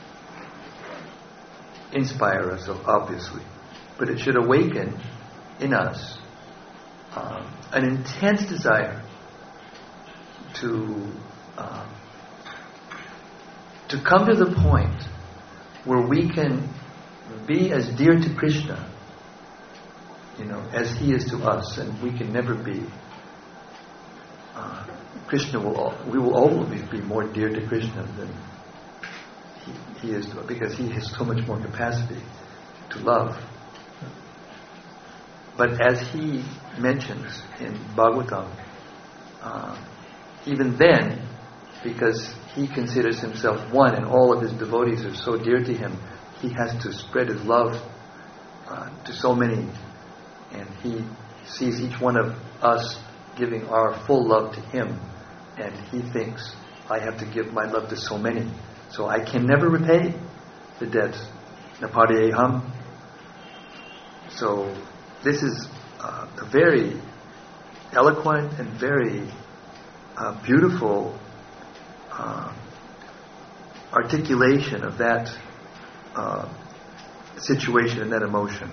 inspire us, obviously, but it should awaken in us um, an intense desire to uh, to come to the point where we can be as dear to Krishna, you know, as He is to us, and we can never be. Uh, Krishna will, we will always be more dear to Krishna than He, he is to us, because He has so much more capacity to love. But as He mentions in Bhagavatam, uh, even then, because He considers Himself one and all of His devotees are so dear to Him, He has to spread His love uh, to so many, and He sees each one of us giving our full love to Him, and He thinks, I have to give my love to so many, so I can never repay the debt. Napadayeham. So this is uh, a very eloquent and very uh, beautiful uh, articulation of that uh, situation and that emotion.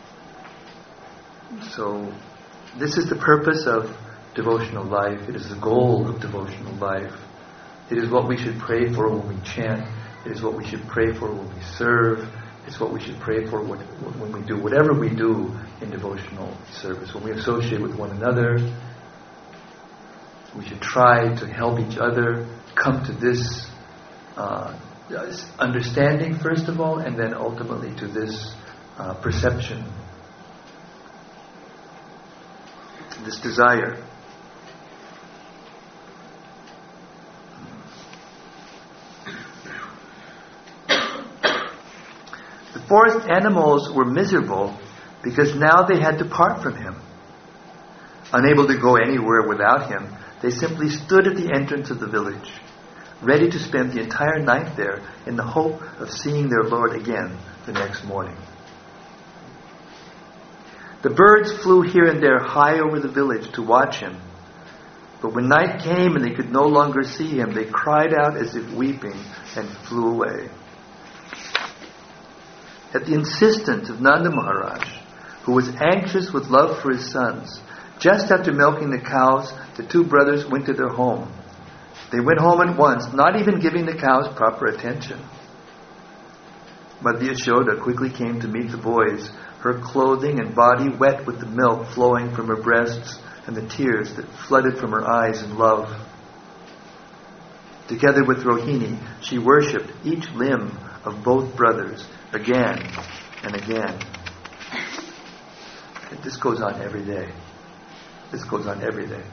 So this is the purpose of devotional life. It is the goal of devotional life. It is what we should pray for when we chant. It is what we should pray for when we serve. It's what we should pray for when, when we do whatever we do in devotional service. When we associate with one another, we should try to help each other come to this uh, understanding first of all, and then ultimately to this uh, perception, this desire. The forest animals were miserable because now they had to part from Him. Unable to go anywhere without Him, they simply stood at the entrance of the village, ready to spend the entire night there in the hope of seeing their Lord again the next morning. The birds flew here and there high over the village to watch Him. But when night came and they could no longer see Him, they cried out as if weeping and flew away. At the insistence of Nanda Maharaj, who was anxious with love for his sons, just after milking the cows, the two brothers went to their home. They went home at once, not even giving the cows proper attention. Madhya Yashoda quickly came to meet the boys, her clothing and body wet with the milk flowing from her breasts and the tears that flooded from her eyes in love. Together with Rohini, she worshipped each limb of both brothers again and again. And this goes on every day. This goes on every day.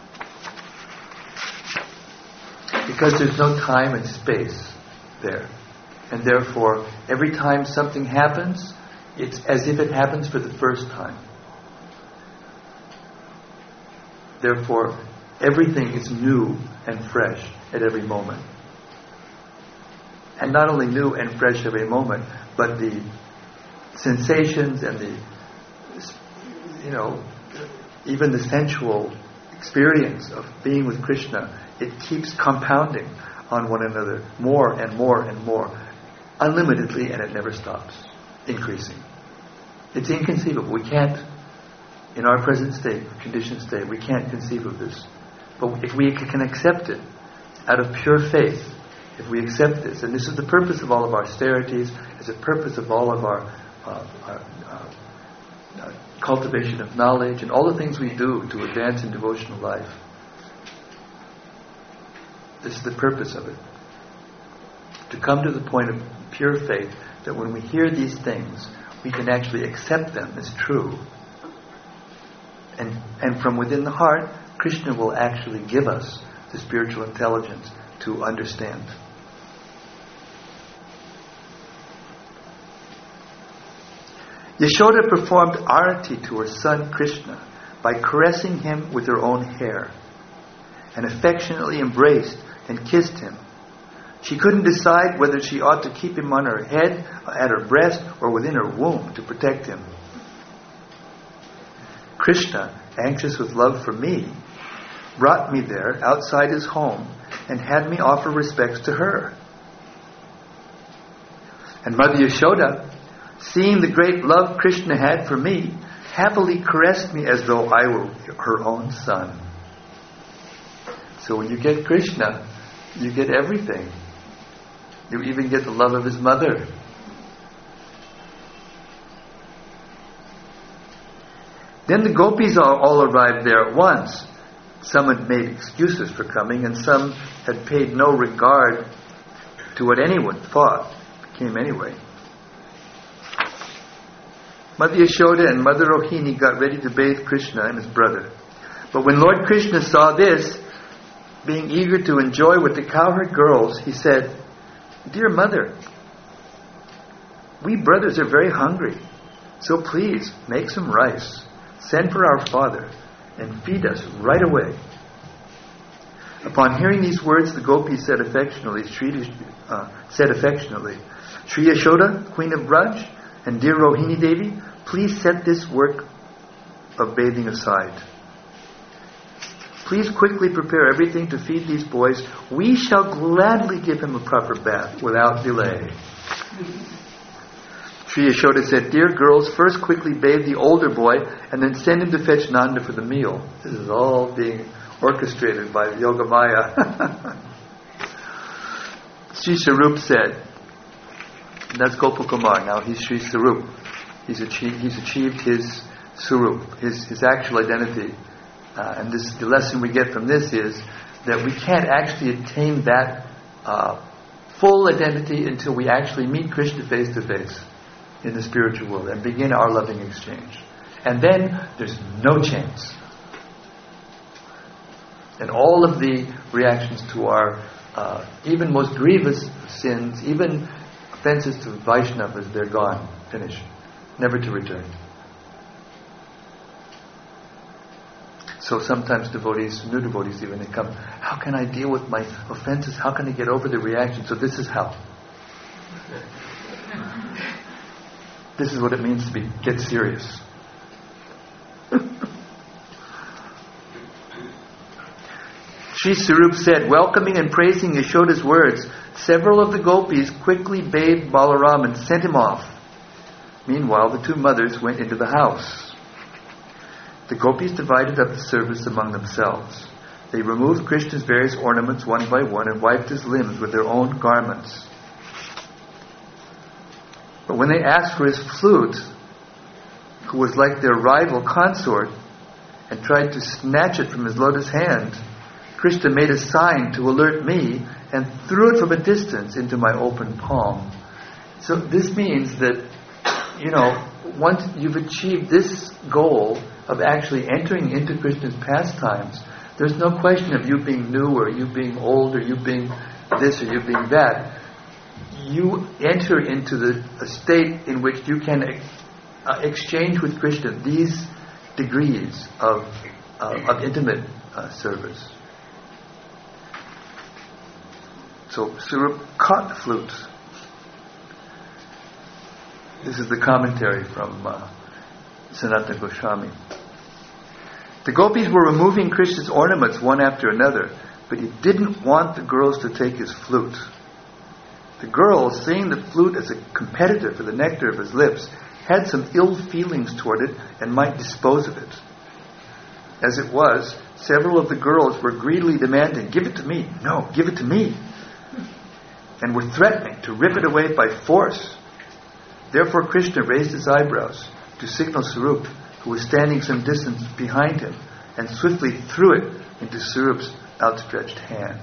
Because there's no time and space there. And therefore, every time something happens, it's as if it happens for the first time. Therefore, everything is new and fresh at every moment. And not only new and fresh every moment, but the sensations and the, you know, even the sensual experience of being with Krishna, it keeps compounding on one another more and more and more, unlimitedly, and it never stops increasing. It's inconceivable. We can't in our present state, conditioned state, we can't conceive of this. But if we can accept it out of pure faith, if we accept this, and this is the purpose of all of our austerities, it's the purpose of all of our, uh, our uh, uh, cultivation of knowledge and all the things we do to advance in devotional life. This is the purpose of it. To come to the point of pure faith that when we hear these things, we can actually accept them as true. And, and from within the heart, Krishna will actually give us the spiritual intelligence to understand. Yashoda performed arati to her son Krishna by caressing him with her own hair, and affectionately embraced and kissed him. She couldn't decide whether she ought to keep him on her head, at her breast, or within her womb to protect him. Krishna, anxious with love for me, brought me there outside his home and had me offer respects to her. And Mother Yashoda, seeing the great love Krishna had for me, happily caressed me as though I were her own son. So when you get Krishna, you get everything. You even get the love of his mother. Then the gopis all, all arrived there at once. Some had made excuses for coming, and some had paid no regard to what anyone thought, came anyway. Mother Yashoda and Mother Rohini got ready to bathe Krishna and his brother. But when Lord Krishna saw this, being eager to enjoy with the cowherd girls, he said, "Dear mother, we brothers are very hungry, so please make some rice, send for our father, and feed us right away." Upon hearing these words, the gopis said affectionately, Shri, uh, said affectionately, "Shri Yashoda, Queen of Braj, and dear Rohini Devi, please set this work of bathing aside. Please quickly prepare everything to feed these boys. We shall gladly give him a proper bath without delay." Shri Yashoda said, "Dear girls, first quickly bathe the older boy and then send him to fetch Nanda for the meal." This is all being orchestrated by Yogamaya. Shri Sarup said, that's Gopal Kumar, now he's Shri Sarup. He's achieved, he's achieved his Sarup, his, his actual identity. Uh, and this, the lesson we get from this is that we can't actually attain that uh, full identity until we actually meet Krishna face to face in the spiritual world and begin our loving exchange. And then there's no chance. And all of the reactions to our uh, even most grievous sins, even offenses to Vaishnavas, they're gone, finished, never to return. So sometimes devotees, new devotees even, they come, how can I deal with my offenses? How can I get over the reaction? So this is how. This is what it means to be get serious. Shri Sarup said, welcoming and praising Yashoda's words, several of the gopis quickly bathed Balaram and sent him off. Meanwhile, the two mothers went into the house. The gopis divided up the service among themselves. They removed Krishna's various ornaments one by one and wiped his limbs with their own garments. But when they asked for his flute, who was like their rival consort, and tried to snatch it from his lotus hand, Krishna made a sign to alert me and threw it from a distance into my open palm. So this means that, you know, once you've achieved this goal of actually entering into Krishna's pastimes, there's no question of you being new or you being old or you being this or you being that. You enter into the a state in which you can ex- uh, exchange with Krishna these degrees of uh, of intimate uh, service. So Sarup caught the flute. This is the commentary from uh, Sanatana Goswami. The gopis were removing Krishna's ornaments one after another, but he didn't want the girls to take his flute. The girls, seeing the flute as a competitor for the nectar of his lips, had some ill feelings toward it and might dispose of it. As it was, several of the girls were greedily demanding, "Give it to me, no, give it to me," and were threatening to rip it away by force. Therefore Krishna raised his eyebrows to signal Sarup, who was standing some distance behind him, and swiftly threw it into Sarup's outstretched hand.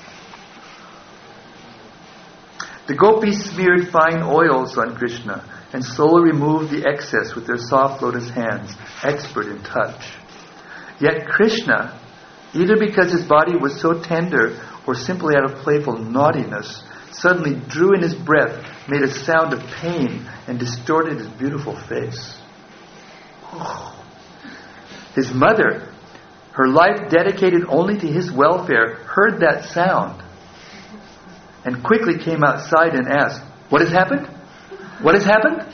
The gopis smeared fine oils on Krishna and slowly removed the excess with their soft lotus hands, expert in touch. Yet Krishna, either because his body was so tender or simply out of playful naughtiness, suddenly drew in his breath, made a sound of pain, and distorted his beautiful face. Oh. His mother, her life dedicated only to his welfare, heard that sound and quickly came outside and asked, "What has happened? What has happened?"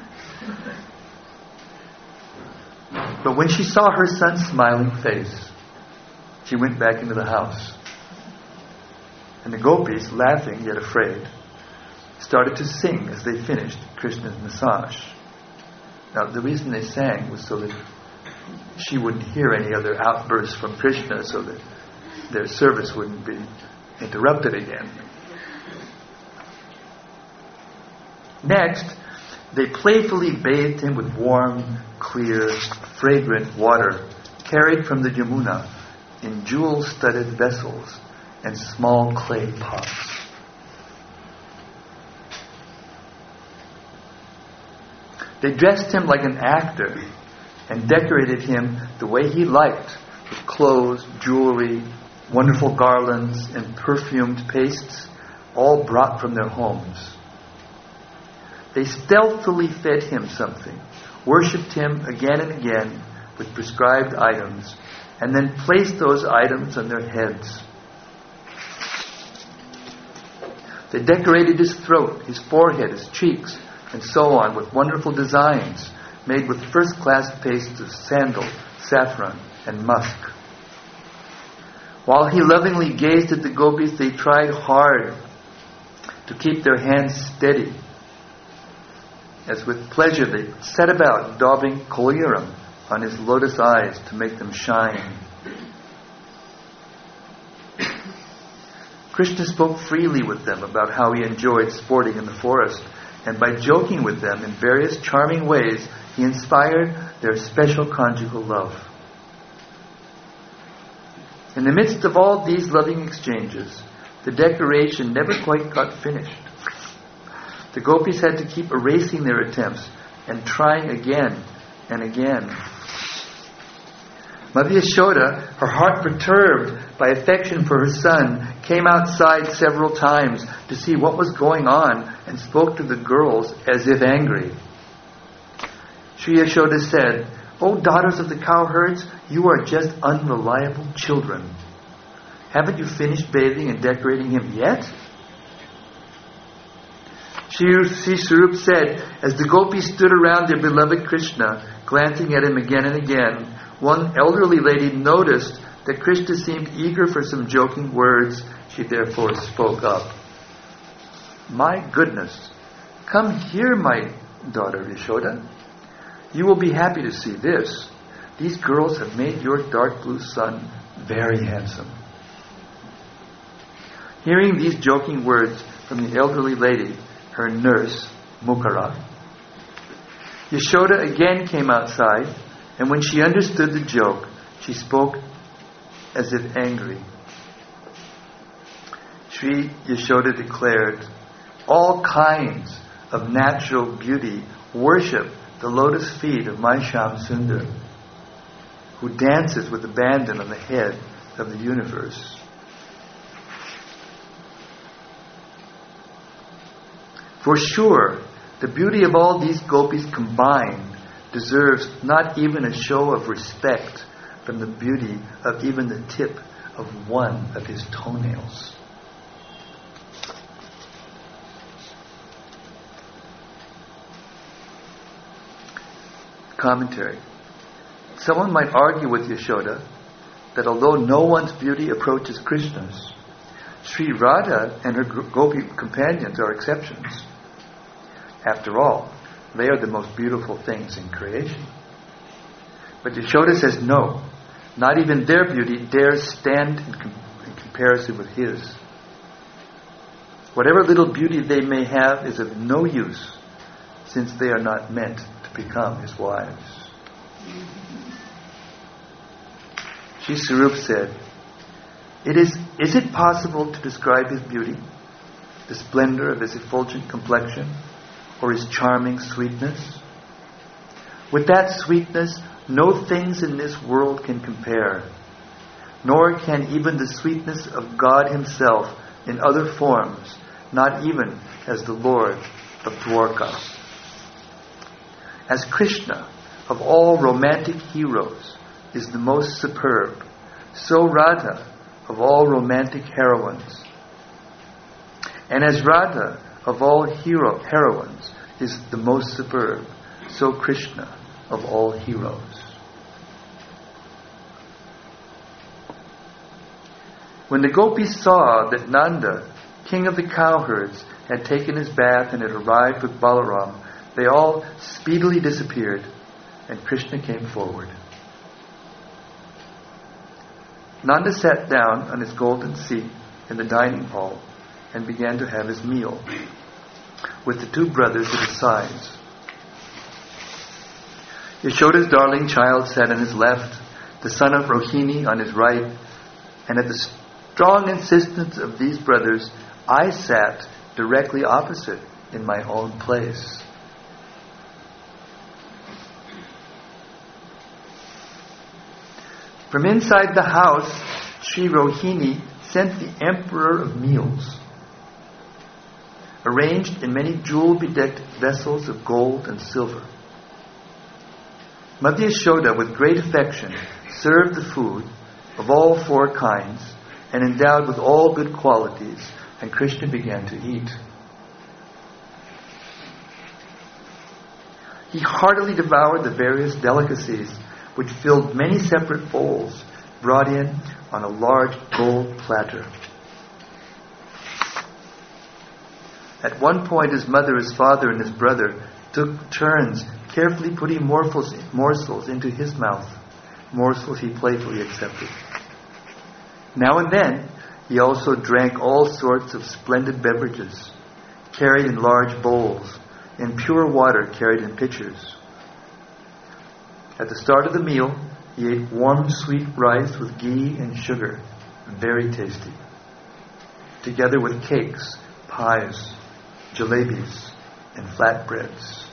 But when she saw her son's smiling face, she went back into the house. And the gopis, laughing yet afraid, started to sing as they finished Krishna's massage. Now, the reason they sang was so that she wouldn't hear any other outbursts from Krishna, so that their service wouldn't be interrupted again. Next, they playfully bathed him with warm, clear, fragrant water carried from the Yamuna in jewel-studded vessels and small clay pots. They dressed him like an actor and decorated him the way he liked, with clothes, jewelry, wonderful garlands, and perfumed pastes, all brought from their homes. They stealthily fed him something, worshipped him again and again with prescribed items, and then placed those items on their heads. They decorated his throat, his forehead, his cheeks, and so on with wonderful designs made with first-class pastes of sandal, saffron, and musk. While he lovingly gazed at the gopis, they tried hard to keep their hands steady, as with pleasure they set about daubing koliram on his lotus eyes to make them shine. Krishna spoke freely with them about how he enjoyed sporting in the forest, and by joking with them in various charming ways, he inspired their special conjugal love. In the midst of all these loving exchanges, the decoration never quite got finished. The gopis had to keep erasing their attempts and trying again and again. Mother Yashoda, her heart perturbed by affection for her son, came outside several times to see what was going on and spoke to the girls as if angry. Sri Yashoda said, "O daughters of the cowherds, you are just unreliable children. Haven't you finished bathing and decorating him yet?" Sri Sarup said, as the gopis stood around their beloved Krishna, glancing at him again and again, one elderly lady noticed that Krishna seemed eager for some joking words. She therefore spoke up. "My goodness, come here, my daughter Yashoda. You will be happy to see this. These girls have made your dark blue son very handsome." Hearing these joking words from the elderly lady, her nurse, Mukara, Yashoda again came outside, and when she understood the joke, she spoke as if angry. Sri Yashoda declared, "All kinds of natural beauty worship the lotus feet of my Shyam Sundar, who dances with abandon on the head of the universe." For sure, the beauty of all these gopis combined deserves not even a show of respect from the beauty of even the tip of one of his toenails. Commentary. Someone might argue with Yashoda that although no one's beauty approaches Krishna's, Sri Radha and her gopi companions are exceptions. After all, they are the most beautiful things in creation. But Yashoda says no. Not even their beauty dares stand in, com- in comparison with his. Whatever little beauty they may have is of no use, since they are not meant to become his wives. Shri Sarup said, It is, is it possible to describe his beauty, the splendor of his effulgent complexion, or his charming sweetness? With that sweetness, no things in this world can compare, nor can even the sweetness of God himself in other forms, not even as the Lord of Dwarka. As Krishna, of all romantic heroes, is the most superb, so Radha, of all romantic heroines. And as Radha, of all hero heroines, is the most superb, so Krishna, of all heroes. When the gopis saw that Nanda, king of the cowherds, had taken his bath and had arrived with Balaram, they all speedily disappeared, and Krishna came forward. Nanda sat down on his golden seat in the dining hall and began to have his meal, with the two brothers at his sides. Yashoda's darling child sat on his left, the son of Rohini on his right, and at the strong insistence of these brothers, I sat directly opposite in my own place. From inside the house, Sri Rohini sent the emperor of meals, arranged in many jewel-bedecked vessels of gold and silver. Mother Yashoda, with great affection, served the food of all four kinds and endowed with all good qualities, and Krishna began to eat. He heartily devoured the various delicacies, which filled many separate bowls brought in on a large gold platter. At one point, his mother, his father, and his brother took turns carefully putting morsels, morsels into his mouth, morsels he playfully accepted. Now and then, he also drank all sorts of splendid beverages, carried in large bowls, and pure water carried in pitchers. At the start of the meal, he ate warm sweet rice with ghee and sugar, very tasty, together with cakes, pies, jalebis, and flatbreads.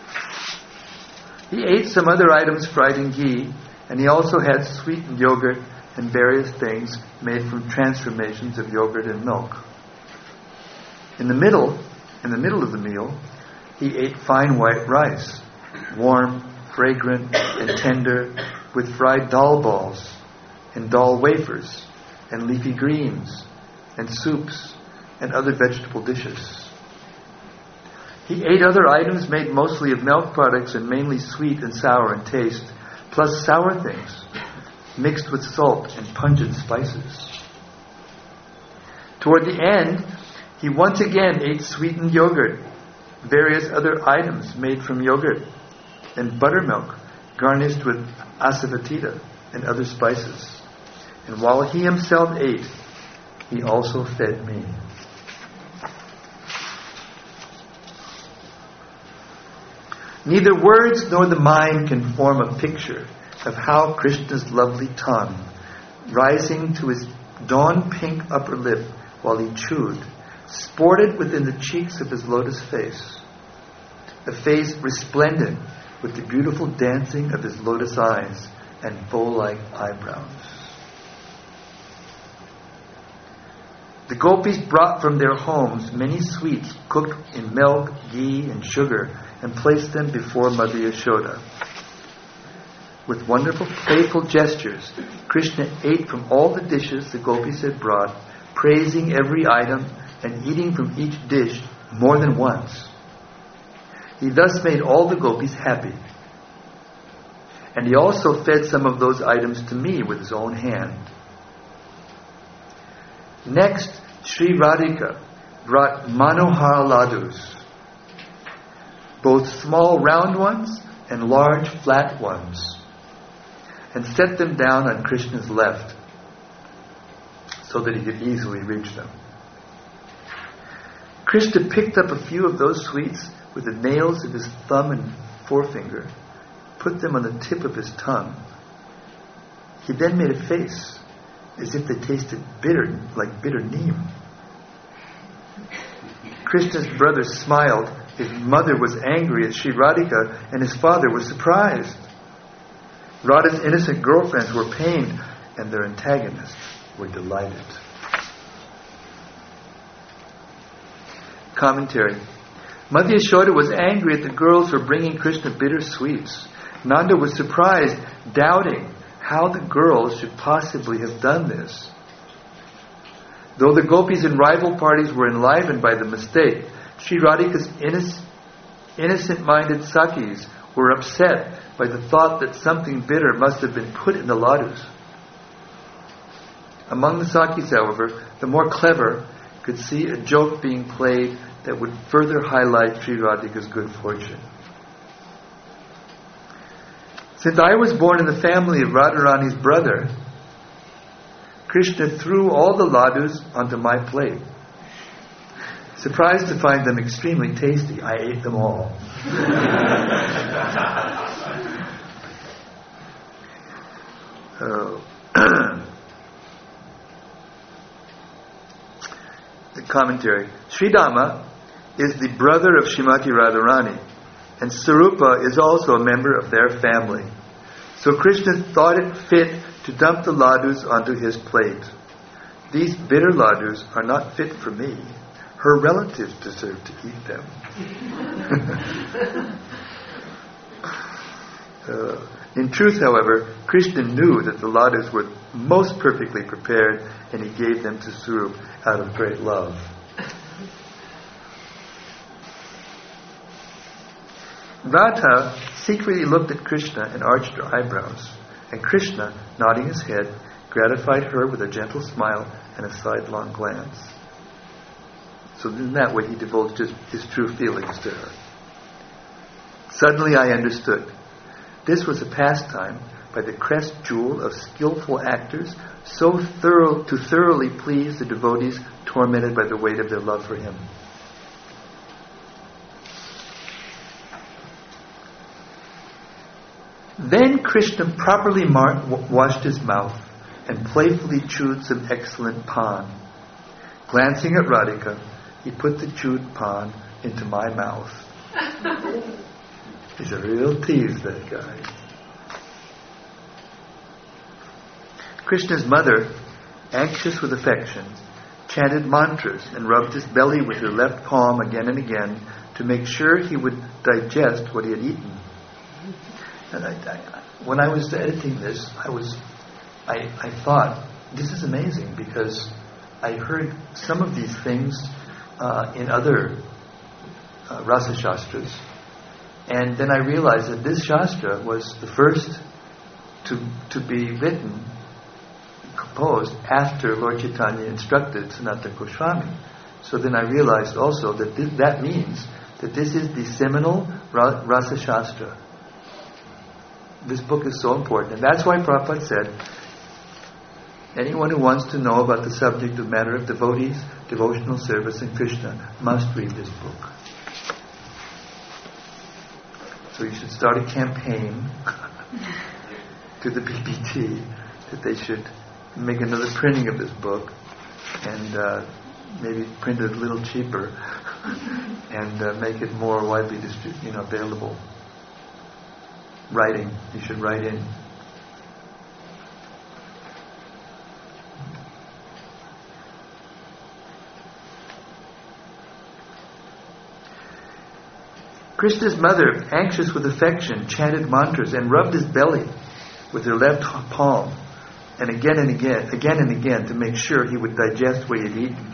He ate some other items fried in ghee, and he also had sweetened yogurt and various things made from transformations of yogurt and milk. In the middle, in the middle of the meal, he ate fine white rice, warm, fragrant, and tender, with fried dal balls, and dal wafers, and leafy greens, and soups, and other vegetable dishes. He ate other items made mostly of milk products and mainly sweet and sour in taste, plus sour things, mixed with salt and pungent spices. Toward the end, he once again ate sweetened yogurt, various other items made from yogurt, and buttermilk garnished with asafoetida and other spices. And while he himself ate, he also fed me. Neither words nor the mind can form a picture of how Krishna's lovely tongue, rising to his dawn-pink upper lip while he chewed, sported within the cheeks of his lotus face, a face resplendent with the beautiful dancing of his lotus eyes and bow-like eyebrows. The gopis brought from their homes many sweets cooked in milk, ghee, and sugar, and placed them before Mother Yashoda. With wonderful, playful gestures, Krishna ate from all the dishes the gopis had brought, praising every item and eating from each dish more than once. He thus made all the gopis happy. And he also fed some of those items to me with his own hand. Next, Sri Radhika brought Manohar ladus, both small round ones and large flat ones. and set them down on Krishna's left so that he could easily reach them. Krishna picked up a few of those sweets with the nails of his thumb and forefinger, put them on the tip of his tongue. He then made a face as if they tasted bitter, like bitter neem. Krishna's brother smiled, his mother was angry at Sri Radhika, and his father was surprised. Radha's innocent girlfriends were pained, and their antagonists were delighted. Commentary. Mother Yashoda was angry at the girls for bringing Krishna bitter sweets. Nanda was surprised, doubting how the girls should possibly have done this. Though the gopis in rival parties were enlivened by the mistake, Sri Radhika's innoc- innocent-minded Sakhis were upset by the thought that something bitter must have been put in the ladus. Among the Sakhis, however, the more clever could see a joke being played that would further highlight Sri Radhika's good fortune. Since I was born in the family of Radharani's brother, Krishna threw all the ladus onto my plate. Surprised to find them extremely tasty, I ate them all. uh, the commentary. Sridama is the brother of Srimati Radharani, and Sarupa is also a member of their family. So Krishna thought it fit to dump the ladus onto his plate. These bitter ladus are not fit for me. Her relatives deserve to eat them. uh, in truth, however, Krishna knew that the ladus were most perfectly prepared, and he gave them to Sarup out of great love. Radha secretly looked at Krishna and arched her eyebrows, and Krishna, nodding his head, gratified her with a gentle smile and a sidelong glance. So in that way he divulged his, his true feelings to her. Suddenly I understood. This was a pastime by the crest jewel of skillful actors, so thorough to thoroughly please the devotees tormented by the weight of their love for him. Then Krishna properly mar- washed his mouth and playfully chewed some excellent pan. Glancing at Radhika, he put the chewed pan into my mouth. He's a real tease, that guy. Krishna's mother, anxious with affection, chanted mantras and rubbed his belly with her left palm again and again to make sure he would digest what he had eaten. And I, I, when I was editing this, I was, I, I thought, this is amazing, because I heard some of these things uh, in other uh, Rasa Shastras, and then I realized that this Shastra was the first to to be written, composed after Lord Chaitanya instructed Sanatana Goswami. So then I realized also that this, that means that this is the seminal Ra- Rasa Shastra. This book is so important. And that's why Prabhupada said, anyone who wants to know about the subject of matter of devotees, devotional service, and Krishna must read this book. So you should start a campaign to the B B T that they should make another printing of this book, and uh, maybe print it a little cheaper and uh, make it more widely distributed, you know, available. Writing, you should write in. Krishna's mother, anxious with affection, chanted mantras and rubbed his belly with her left palm, and again and again, again and again, to make sure he would digest what he had eaten.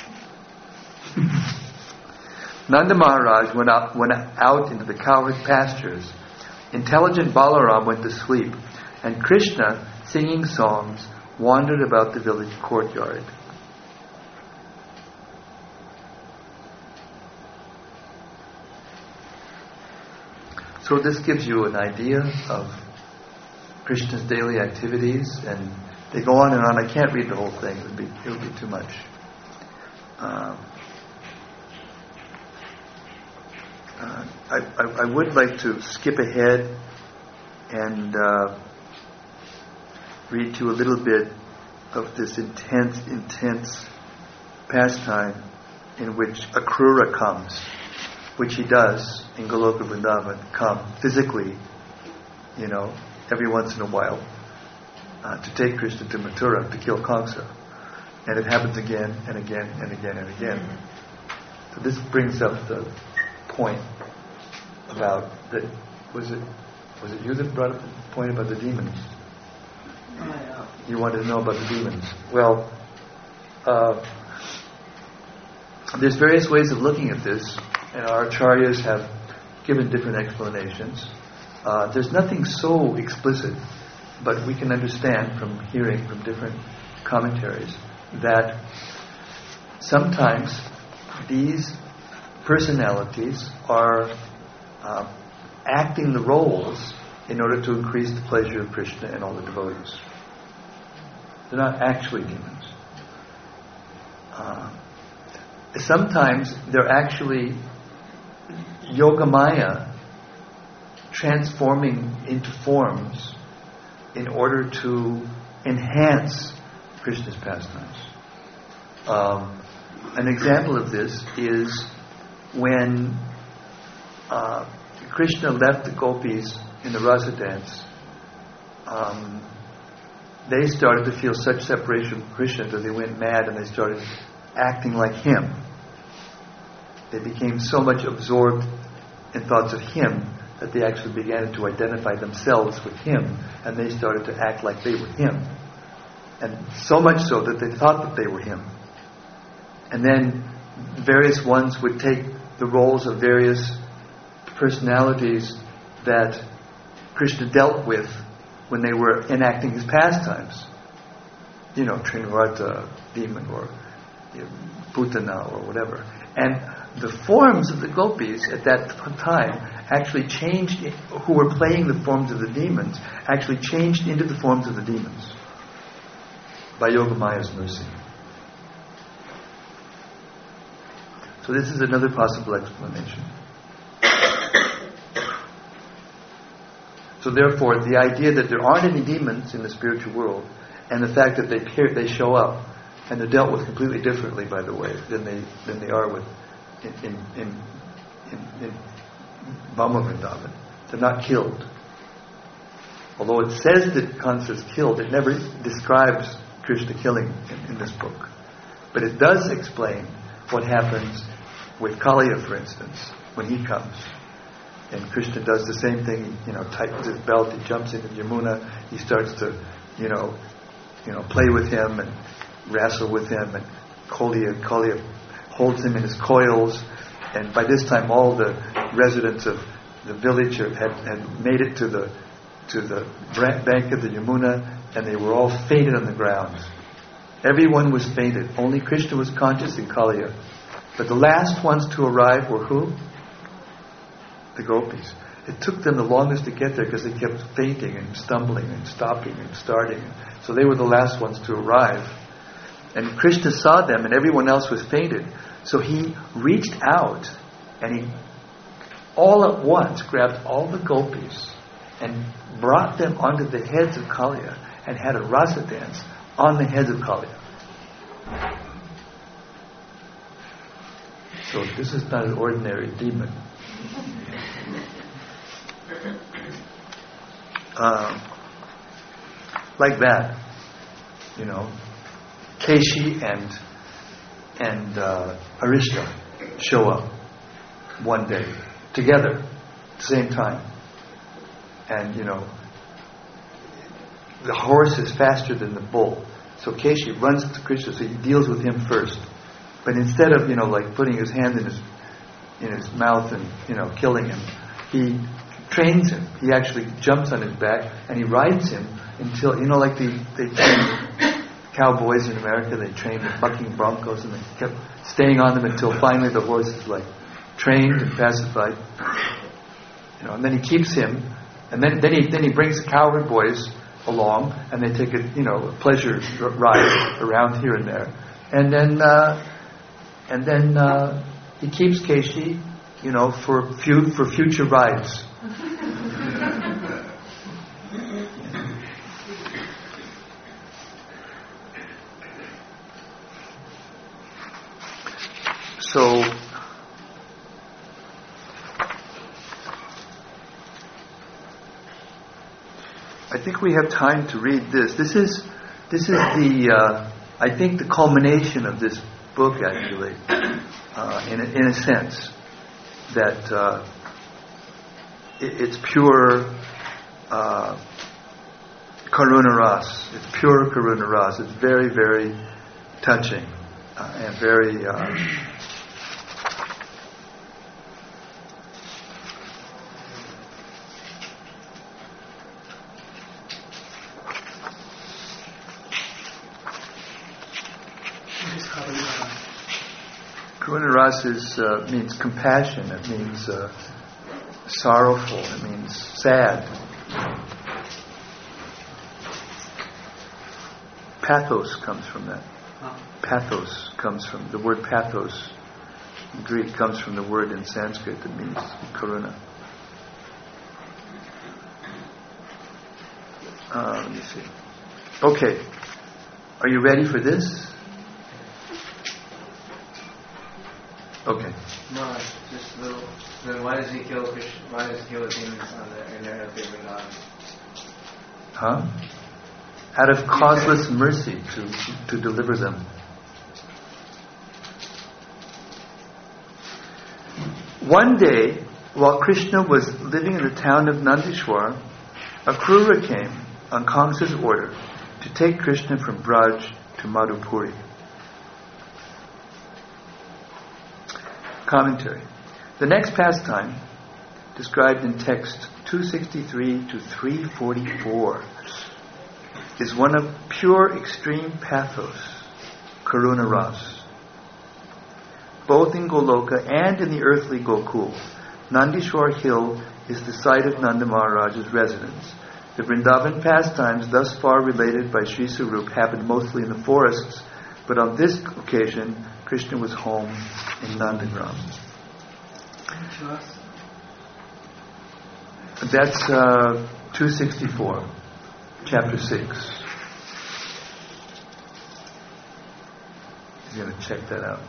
Nanda Maharaj went out, went out into the cowherd pastures. Intelligent Balaram went to sleep, and Krishna, singing songs, wandered about the village courtyard. So this gives you an idea of Krishna's daily activities, and they go on and on. I can't read the whole thing; it would be it would be too much. Um, uh, I, I, I would like to skip ahead and uh, read to you a little bit of this intense, intense pastime in which Akrura comes, which he does in Goloka Vrindavan, come physically, you know, every once in a while, uh, to take Krishna to Mathura to kill Kamsa. And it happens again and again and again and again. So this brings up the point about that. Was it was it you that brought up the point about the demons? You wanted to know about the demons. Well, uh, there's various ways of looking at this, and our acharyas have given different explanations. Uh, there's nothing so explicit, but we can understand from hearing from different commentaries that sometimes these personalities are uh, acting the roles in order to increase the pleasure of Krishna and all the devotees. They're not actually demons. Uh, sometimes they're actually Yogamaya transforming into forms in order to enhance Krishna's pastimes. Um, an example of this is when uh, Krishna left the gopis in the rasa dance. Um, they started to feel such separation from Krishna that they went mad and they started acting like him. They became so much absorbed in thoughts of him that they actually began to identify themselves with him, and they started to act like they were him. And so much so that they thought that they were him. And then various ones would take the roles of various personalities that Krishna dealt with when they were enacting his pastimes. You know, Trinavarta demon or you know, Putana or whatever. And the forms of the gopis at that time actually changed, who were playing the forms of the demons, actually changed into the forms of the demons by Yogamaya's mercy. So this is another possible explanation. So therefore, the idea that there aren't any demons in the spiritual world, and the fact that they appear, they show up, and they're dealt with completely differently, by the way, than they than they are with in in in, in, in Bhama Vrindavan. They're not killed. Although it says that Kamsa is killed, it never describes Krishna killing in, in this book. But it does explain what happens with Kaliya, for instance, when he comes. And Krishna does the same thing. He, you know, tightens his belt. He jumps into Yamuna. He starts to, you know, you know, play with him and wrestle with him. And Kaliya, Kaliya holds him in his coils. And by this time, all the residents of the village had, had made it to the to the bank of the Yamuna, and they were all fainted on the ground. Everyone was fainted. Only Krishna was conscious in Kaliya. But the last ones to arrive were who? The gopis. It took them the longest to get there because they kept fainting and stumbling and stopping and starting. So they were the last ones to arrive. And Krishna saw them and everyone else was fainted. So he reached out and he all at once grabbed all the gopis and brought them onto the heads of Kaliya and had a rasa dance on the heads of Kaliya. So this is not an ordinary demon. Um, like that, you know, Keshi and and uh, Arishta show up one day together at the same time, and you know, the horse is faster than the bull, so Keshi runs to Krishna, so he deals with him first. But instead of you know like putting his hand in his in his mouth and you know killing him, he trains him. He actually jumps on his back and he rides him until, you know, like they, they train cowboys in America, they train the bucking broncos and they kept staying on them until finally the horse is like trained and pacified. You know, and then he keeps him, and then, then he then he brings the cowherd boys along, and they take a you know a pleasure ride around here and there, and then uh, and then uh, he keeps Keshi, you know, for few for future rides. So. I think we have time to read this. This is this is the uh, I think the culmination of this book, actually, uh, in a, in a sense that uh, it, it's pure uh, Karuna Ras. It's pure Karuna Ras. It's very very touching uh, and very. Uh, Karuna Ras is, uh, means compassion. It means uh, sorrowful. It means sad. Pathos comes from that. Pathos comes from the word pathos. In Greek comes from the word in Sanskrit that means karuna. Uh, let me see. Okay, are you ready for this? Okay. No, just the, then why does he kill Krishna? Why does he kill the demons on the in their favorite god? Huh? Out of causeless mercy to to deliver them. One day, while Krishna was living in the town of Nandishwar, Akrura came on Kamsa's order to take Krishna from Braj to Madhupuri. Commentary. The next pastime, described in text two sixty-three to three forty-four, is one of pure extreme pathos, Karuna Ras. Both in Goloka and in the earthly Gokul, Nandishwar Hill is the site of Nanda Maharaj's residence. The Vrindavan pastimes thus far related by Sri Sarup happened mostly in the forests, but on this occasion, Krishna was home in Nandagram. That's uh, two sixty-four, chapter six. He's going to check that out.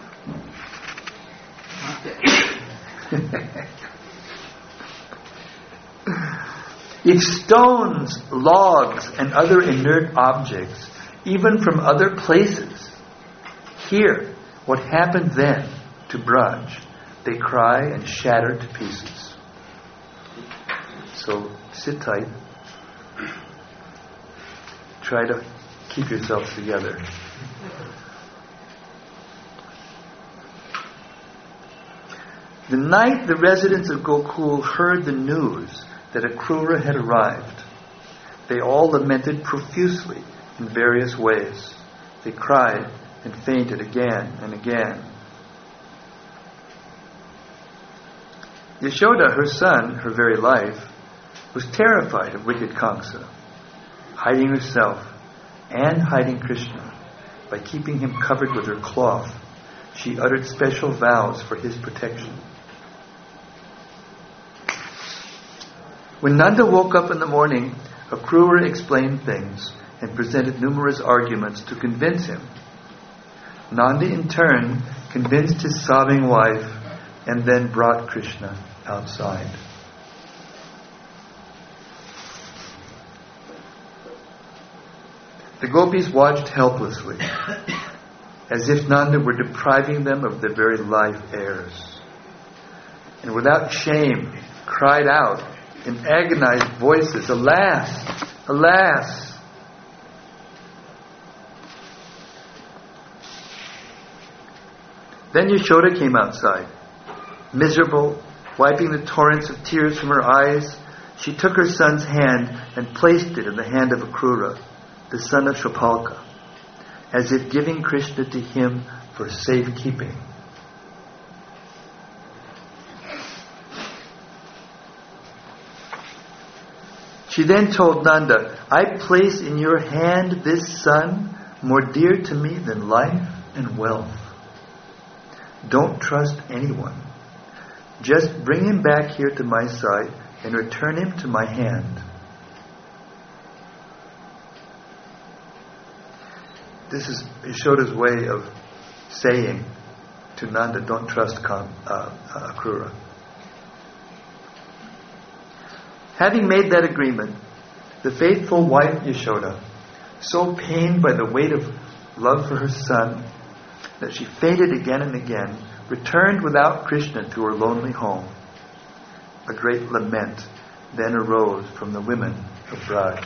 If stones, logs, and other inert objects, even from other places, hear what happened then to Braj, they cry and shatter to pieces. So sit tight. Try to keep yourselves together. The night the residents of Gokul heard the news that Akrura had arrived, they all lamented profusely in various ways. They cried and fainted again and again. Yashoda, her son, her very life, was terrified of wicked Kamsa, hiding herself and hiding Krishna by keeping him covered with her cloth. She uttered special vows for his protection. When Nanda woke up in the morning, Akrura explained things and presented numerous arguments to convince him. Nanda in turn convinced his sobbing wife and then brought Krishna outside. The gopis watched helplessly, as if Nanda were depriving them of their very life heirs, and without shame cried out in agonized voices, "Alas! Alas!" Then Yashoda came outside. Miserable, wiping the torrents of tears from her eyes, she took her son's hand and placed it in the hand of Akrura, the son of Shopalka, as if giving Krishna to him for safekeeping. She then told Nanda, I place in your hand this son more dear to me than life and wealth. Don't trust anyone. Just bring him back here to my side and return him to my hand. This is Yashoda's way of saying to Nanda, don't trust Kam, uh, uh, Akrura. Having made that agreement, the faithful wife Yashoda, so pained by the weight of love for her son that she fainted again and again, returned without Krishna to her lonely home. A great lament then arose from the women of Braj.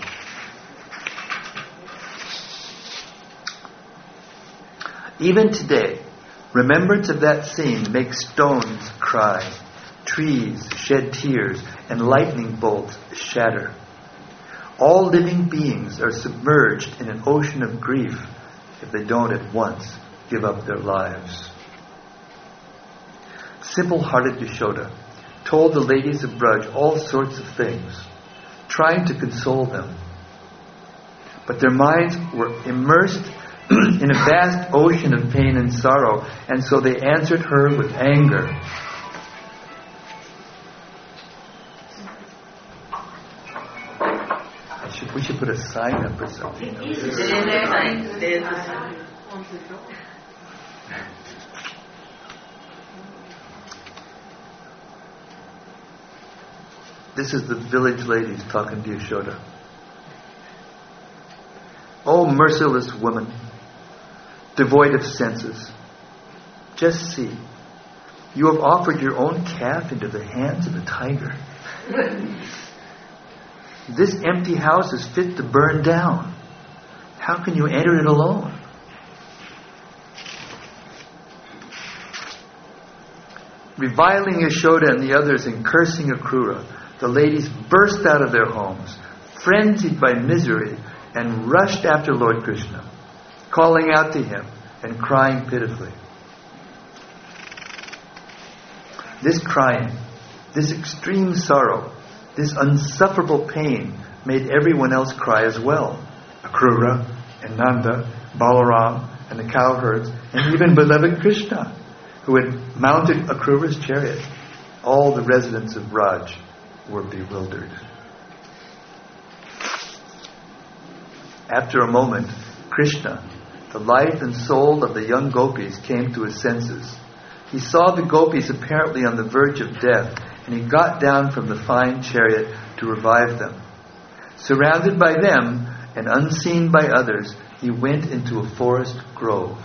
Even today, remembrance of that scene makes stones cry, trees shed tears, and lightning bolts shatter. All living beings are submerged in an ocean of grief if they don't at once give up their lives. Simple-hearted Yashoda told the ladies of Braj all sorts of things, trying to console them. But their minds were immersed in a vast ocean of pain and sorrow, and so they answered her with anger. I should, we should put a sign up or something. This is the village ladies talking to Yashoda. Oh, merciless woman, devoid of senses. Just see, you have offered your own calf into the hands of a tiger. This empty house is fit to burn down. How can you enter it alone? Reviling Yashoda and the others and cursing Akrura, the ladies burst out of their homes, frenzied by misery, and rushed after Lord Krishna, calling out to him and crying pitifully. This crying, this extreme sorrow, this unsufferable pain made everyone else cry as well. Akrura and Nanda, Balaram and the cowherds, and even beloved Krishna, who had mounted Akrura's chariot. All the residents of Braj were bewildered. After a moment, Krishna, the life and soul of the young gopis, came to his senses. He saw the gopis apparently on the verge of death, and he got down from the fine chariot to revive them. Surrounded by them and unseen by others, he went into a forest grove.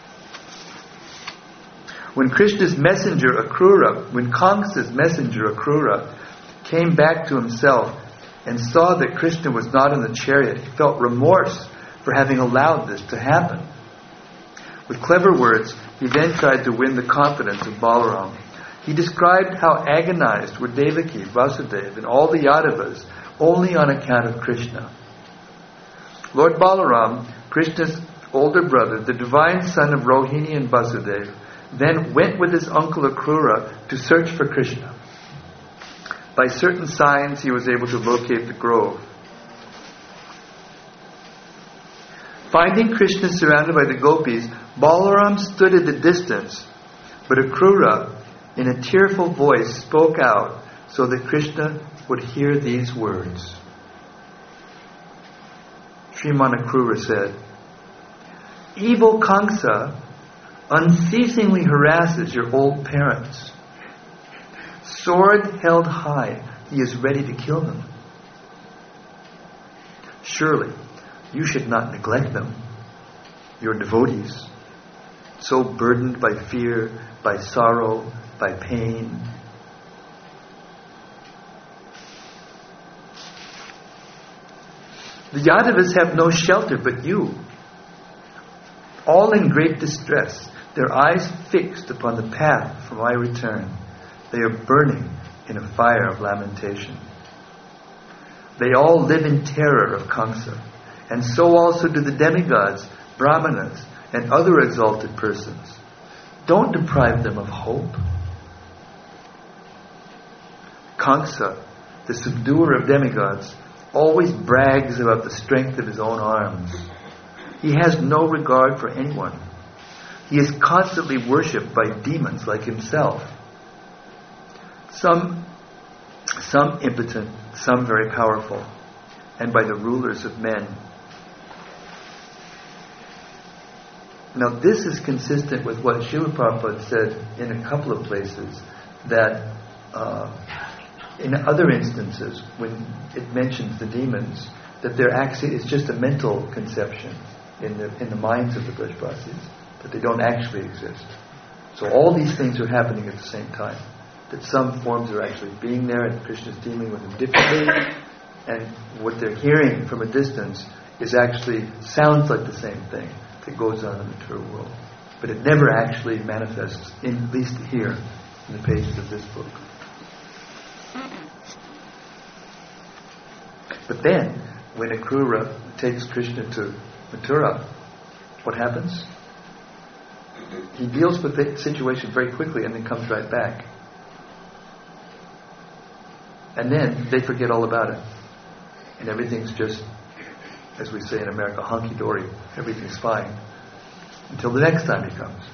When Krishna's messenger Akrura, when Kamsa's messenger Akrura came back to himself and saw that Krishna was not in the chariot, he felt remorse for having allowed this to happen. With clever words, he then tried to win the confidence of Balaram. He described how agonized were Devaki, Vasudeva, and all the Yadavas only on account of Krishna. Lord Balaram, Krishna's older brother, the divine son of Rohini and Vasudeva, then went with his uncle Akrura to search for Krishna. By certain signs, he was able to locate the grove. Finding Krishna surrounded by the gopis, Balaram stood at a distance, but Akrura, in a tearful voice, spoke out so that Krishna would hear these words. Sriman Akrura said, "Evil Kamsa unceasingly harasses your old parents. Sword held high, he is ready to kill them. Surely, you should not neglect them, your devotees, so burdened by fear, by sorrow, by pain." The Yadavas have no shelter but you. All in great distress, their eyes fixed upon the path for my return. They are burning in a fire of lamentation. They all live in terror of Kamsa, and so also do the demigods, brahmanas, and other exalted persons. Don't deprive them of hope. Kamsa, the subduer of demigods, always brags about the strength of his own arms. He has no regard for anyone. He is constantly worshipped by demons like himself. Some, some impotent, some very powerful, and by the rulers of men. Now this is consistent with what Srila Prabhupada said in a couple of places, that uh, in other instances, when it mentions the demons, that they're actually, it's just a mental conception in the in the minds of the Brajbasis, that they don't actually exist. So all these things are happening at the same time. That some forms are actually being there, and Krishna's dealing with them differently, and what they're hearing from a distance is actually sounds like the same thing that goes on in the material world, but it never actually manifests, in, at least here in the pages of this book. But then, when Akrura takes Krishna to Mathura, what happens? He deals with the situation very quickly and then comes right back. And then they forget all about it. And everything's just, as we say in America, hunky-dory. Everything's fine. Until the next time he comes.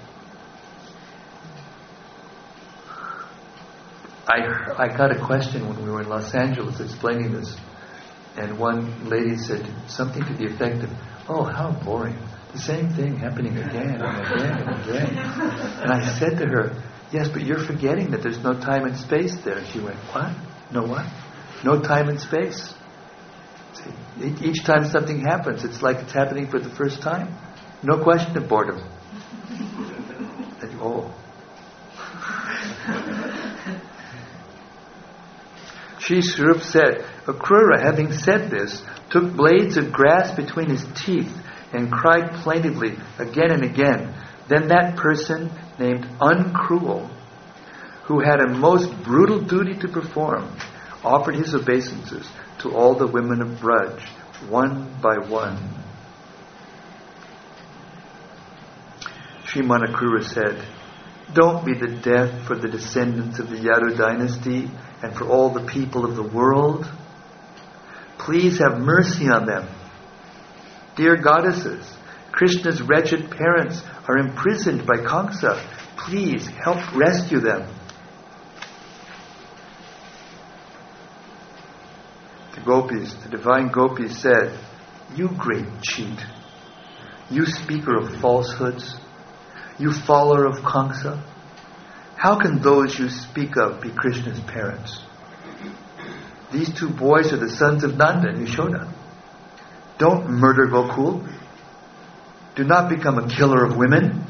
I, I got a question when we were in Los Angeles explaining this. And one lady said something to the effect of, "Oh, how boring. The same thing happening again and again and again." And I said to her, "Yes, but you're forgetting that there's no time and space there." And she went, "What? No what? No time and space. See, each time something happens, it's like it's happening for the first time. No question of boredom." And, oh. Shri Swarup said, Akrura, having said this, took blades of grass between his teeth and cried plaintively again and again. Then that person named Uncruel, who had a most brutal duty to perform, offered his obeisances to all the women of Braj, one by one. Sriman Akrura said, "Don't be the death for the descendants of the Yadu dynasty and for all the people of the world. Please have mercy on them. Dear goddesses, Krishna's wretched parents are imprisoned by Kamsa. Please help rescue them." The gopis, the divine gopis said, "You great cheat, you speaker of falsehoods, you follower of Kamsa, how can those you speak of be Krishna's parents? These two boys are the sons of Nanda and Yashoda. Don't murder Gokul. Do not become a killer of women."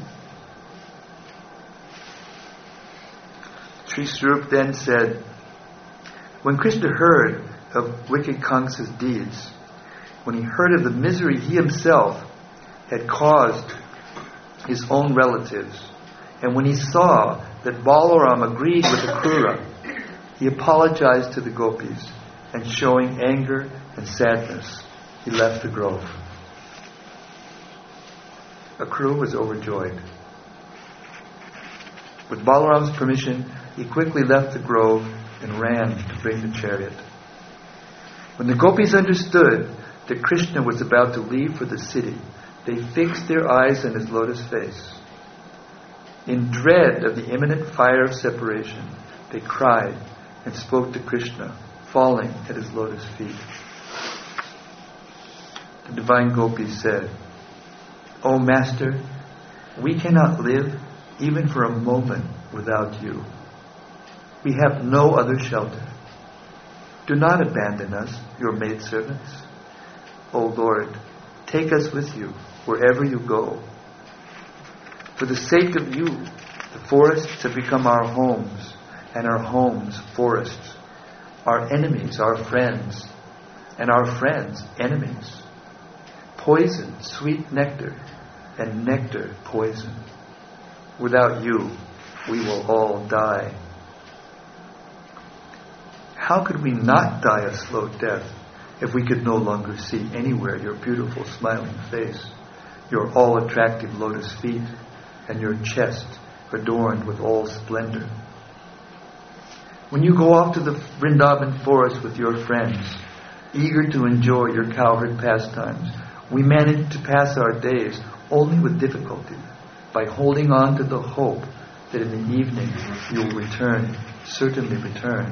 Sri Swarup then said, when Krishna heard of wicked Kamsa's deeds, when he heard of the misery he himself had caused his own relatives, and when he saw that Balaram agreed with Akrura, he apologized to the gopis, and showing anger and sadness, he left the grove. Akrura was overjoyed. With Balaram's permission, he quickly left the grove and ran to bring the chariot. When the gopis understood that Krishna was about to leave for the city, they fixed their eyes on his lotus face. In dread of the imminent fire of separation, they cried and spoke to Krishna, falling at his lotus feet. The divine gopis said, "O Master, we cannot live even for a moment without you. We have no other shelter. Do not abandon us, your maidservants. O Lord, take us with you wherever you go. For the sake of you, the forests have become our homes, and our homes forests. Our enemies, our friends, and our friends, enemies. Poison, sweet nectar, and nectar, poison. Without you, we will all die." How could we not die a slow death if we could no longer see anywhere your beautiful smiling face, your all-attractive lotus feet, and your chest adorned with all splendor? When you go off to the Vrindavan forest with your friends, eager to enjoy your cowherd pastimes. We manage to pass our days only with difficulty, by holding on to the hope that in the evening you will return, certainly return.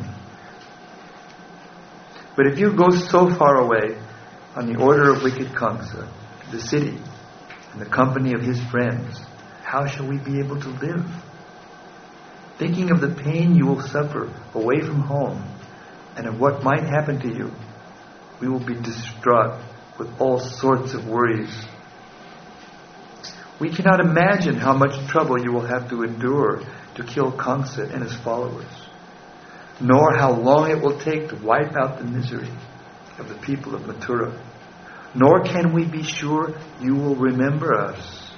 But if you go so far away on the order of wicked Kamsa, the city, and the company of his friends, how shall we be able to live? Thinking of the pain you will suffer away from home, and of what might happen to you, we will be distraught with all sorts of worries. We cannot imagine how much trouble you will have to endure to kill Kamsa and his followers, nor how long it will take to wipe out the misery of the people of Mathura. Nor can we be sure you will remember us.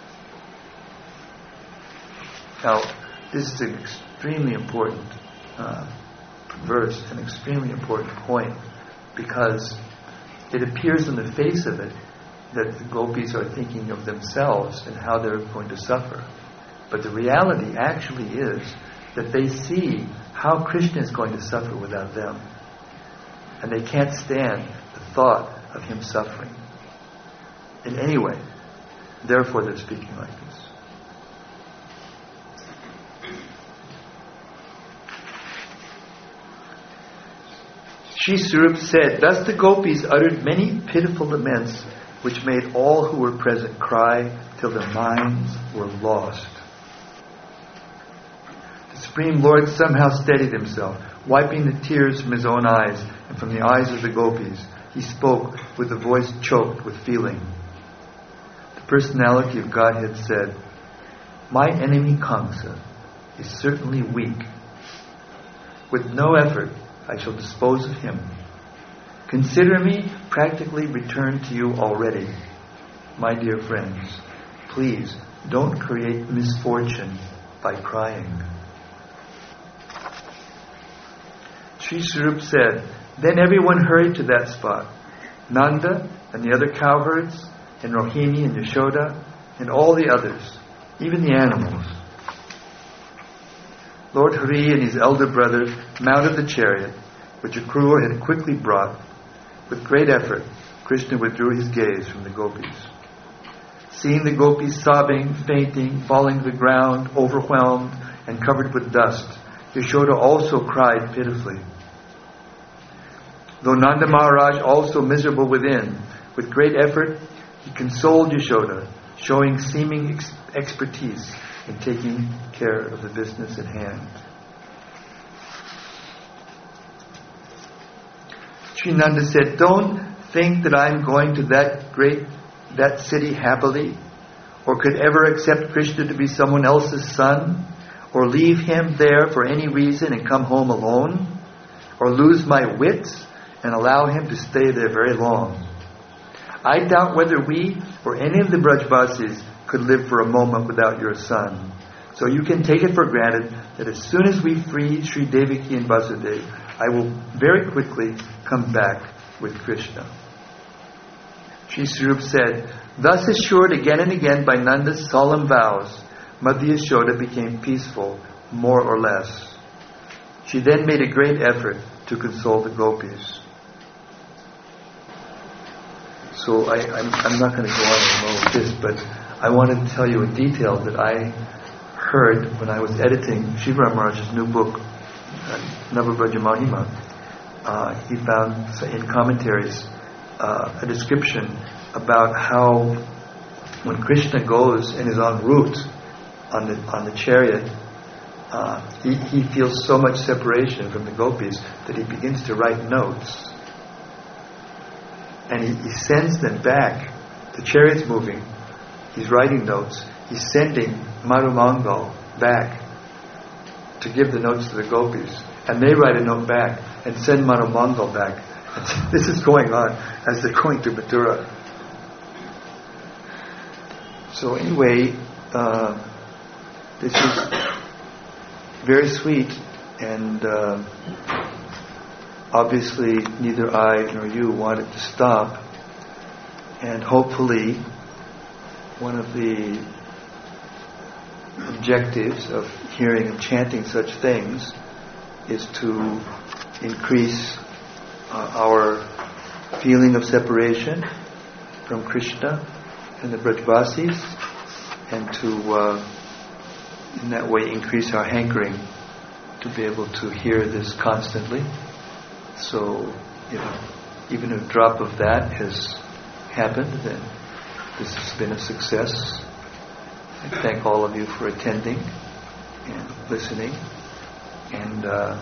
Now, this is an extremely important uh, verse, an extremely important point, because it appears on the face of it that the gopis are thinking of themselves and how they're going to suffer. But the reality actually is that they see how Krishna is going to suffer without them. And they can't stand the thought of him suffering in any way. Therefore they're speaking like this. Shri Sarup said, thus the gopis uttered many pitiful laments, which made all who were present cry till their minds were lost. The Supreme Lord somehow steadied himself, wiping the tears from his own eyes and from the eyes of the gopis. He spoke with a voice choked with feeling. The personality of Godhead said, my enemy Kamsa is certainly weak. With no effort, I shall dispose of him. Consider me practically returned to you already. My dear friends, please don't create misfortune by crying. Shri Sarup said, then everyone hurried to that spot. Nanda and the other cowherds, and Rohini and Yashoda, and all the others, even the animals. Lord Hari and his elder brother mounted the chariot, which Akrura had quickly brought. With great effort, Krishna withdrew his gaze from the gopis. Seeing the gopis sobbing, fainting, falling to the ground, overwhelmed, and covered with dust, Yashoda also cried pitifully. Though Nanda Maharaj also miserable within, with great effort, he consoled Yashoda, showing seeming ex- expertise in taking care of the business at hand. Sri Nanda said, don't think that I am going to that great, that city happily, or could ever accept Krishna to be someone else's son, or leave him there for any reason and come home alone, or lose my wits and allow him to stay there very long. I doubt whether we or any of the Brajvasis could live for a moment without your son. So you can take it for granted that as soon as we free Sri Devaki and Vasudeva, I will very quickly come back with Krishna. Shri Sarup said, thus assured again and again by Nanda's solemn vows, Madhya Yashoda became peaceful, more or less. She then made a great effort to console the gopis. So I, I'm, I'm not going to go on with this, but I wanted to tell you in detail that I heard when I was editing Shiva Maharaj's new book, uh, Navabraja Mahima. Uh, he found in commentaries uh, a description about how when Krishna goes and is en route on the on the chariot, uh, he, he feels so much separation from the gopis that he begins to write notes. And he, he sends them back. The chariot's moving. He's writing notes. He's sending Marumangal back to give the notes to the gopis. And they write a note back and send Marumangal back. And this is going on as they're going to Mathura. So anyway, uh, this is very sweet, and uh, obviously neither I nor you want it to stop. And hopefully one of the objectives of hearing and chanting such things is to increase uh, our feeling of separation from Krishna and the Brajvasis, and to uh, in that way increase our hankering to be able to hear this constantly. So, you know, even a drop of that has happened, then this has been a success. I thank all of you for attending and listening. And uh,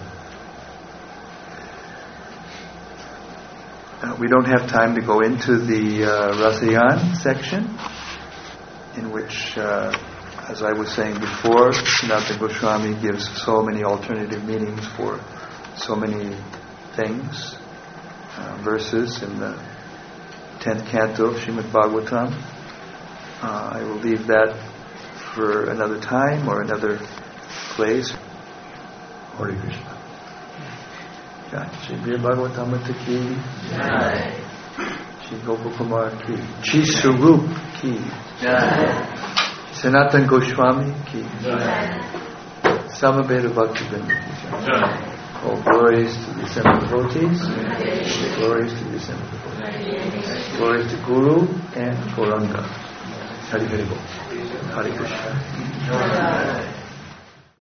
uh, we don't have time to go into the uh, Rasayan section, in which, uh, as I was saying before, Sanatana Goswami gives so many alternative meanings for so many things, uh, verses in the tenth canto of Srimad Bhagavatam. Uh, I will leave that for another time or another place. Hare Krishna. Jai Shri Vir Bhagavatam ki Jai. Shri Gopakumar ki Shri Swarup ki Jai. Sanatana Goswami ki Jai. Samaveda Bhaktivinoda ki Jai. All glories to the assembled devotees. Glories to the assembled devotees. Glories to Guru and Gauranga. Hari Hari Bol. Hare Krishna.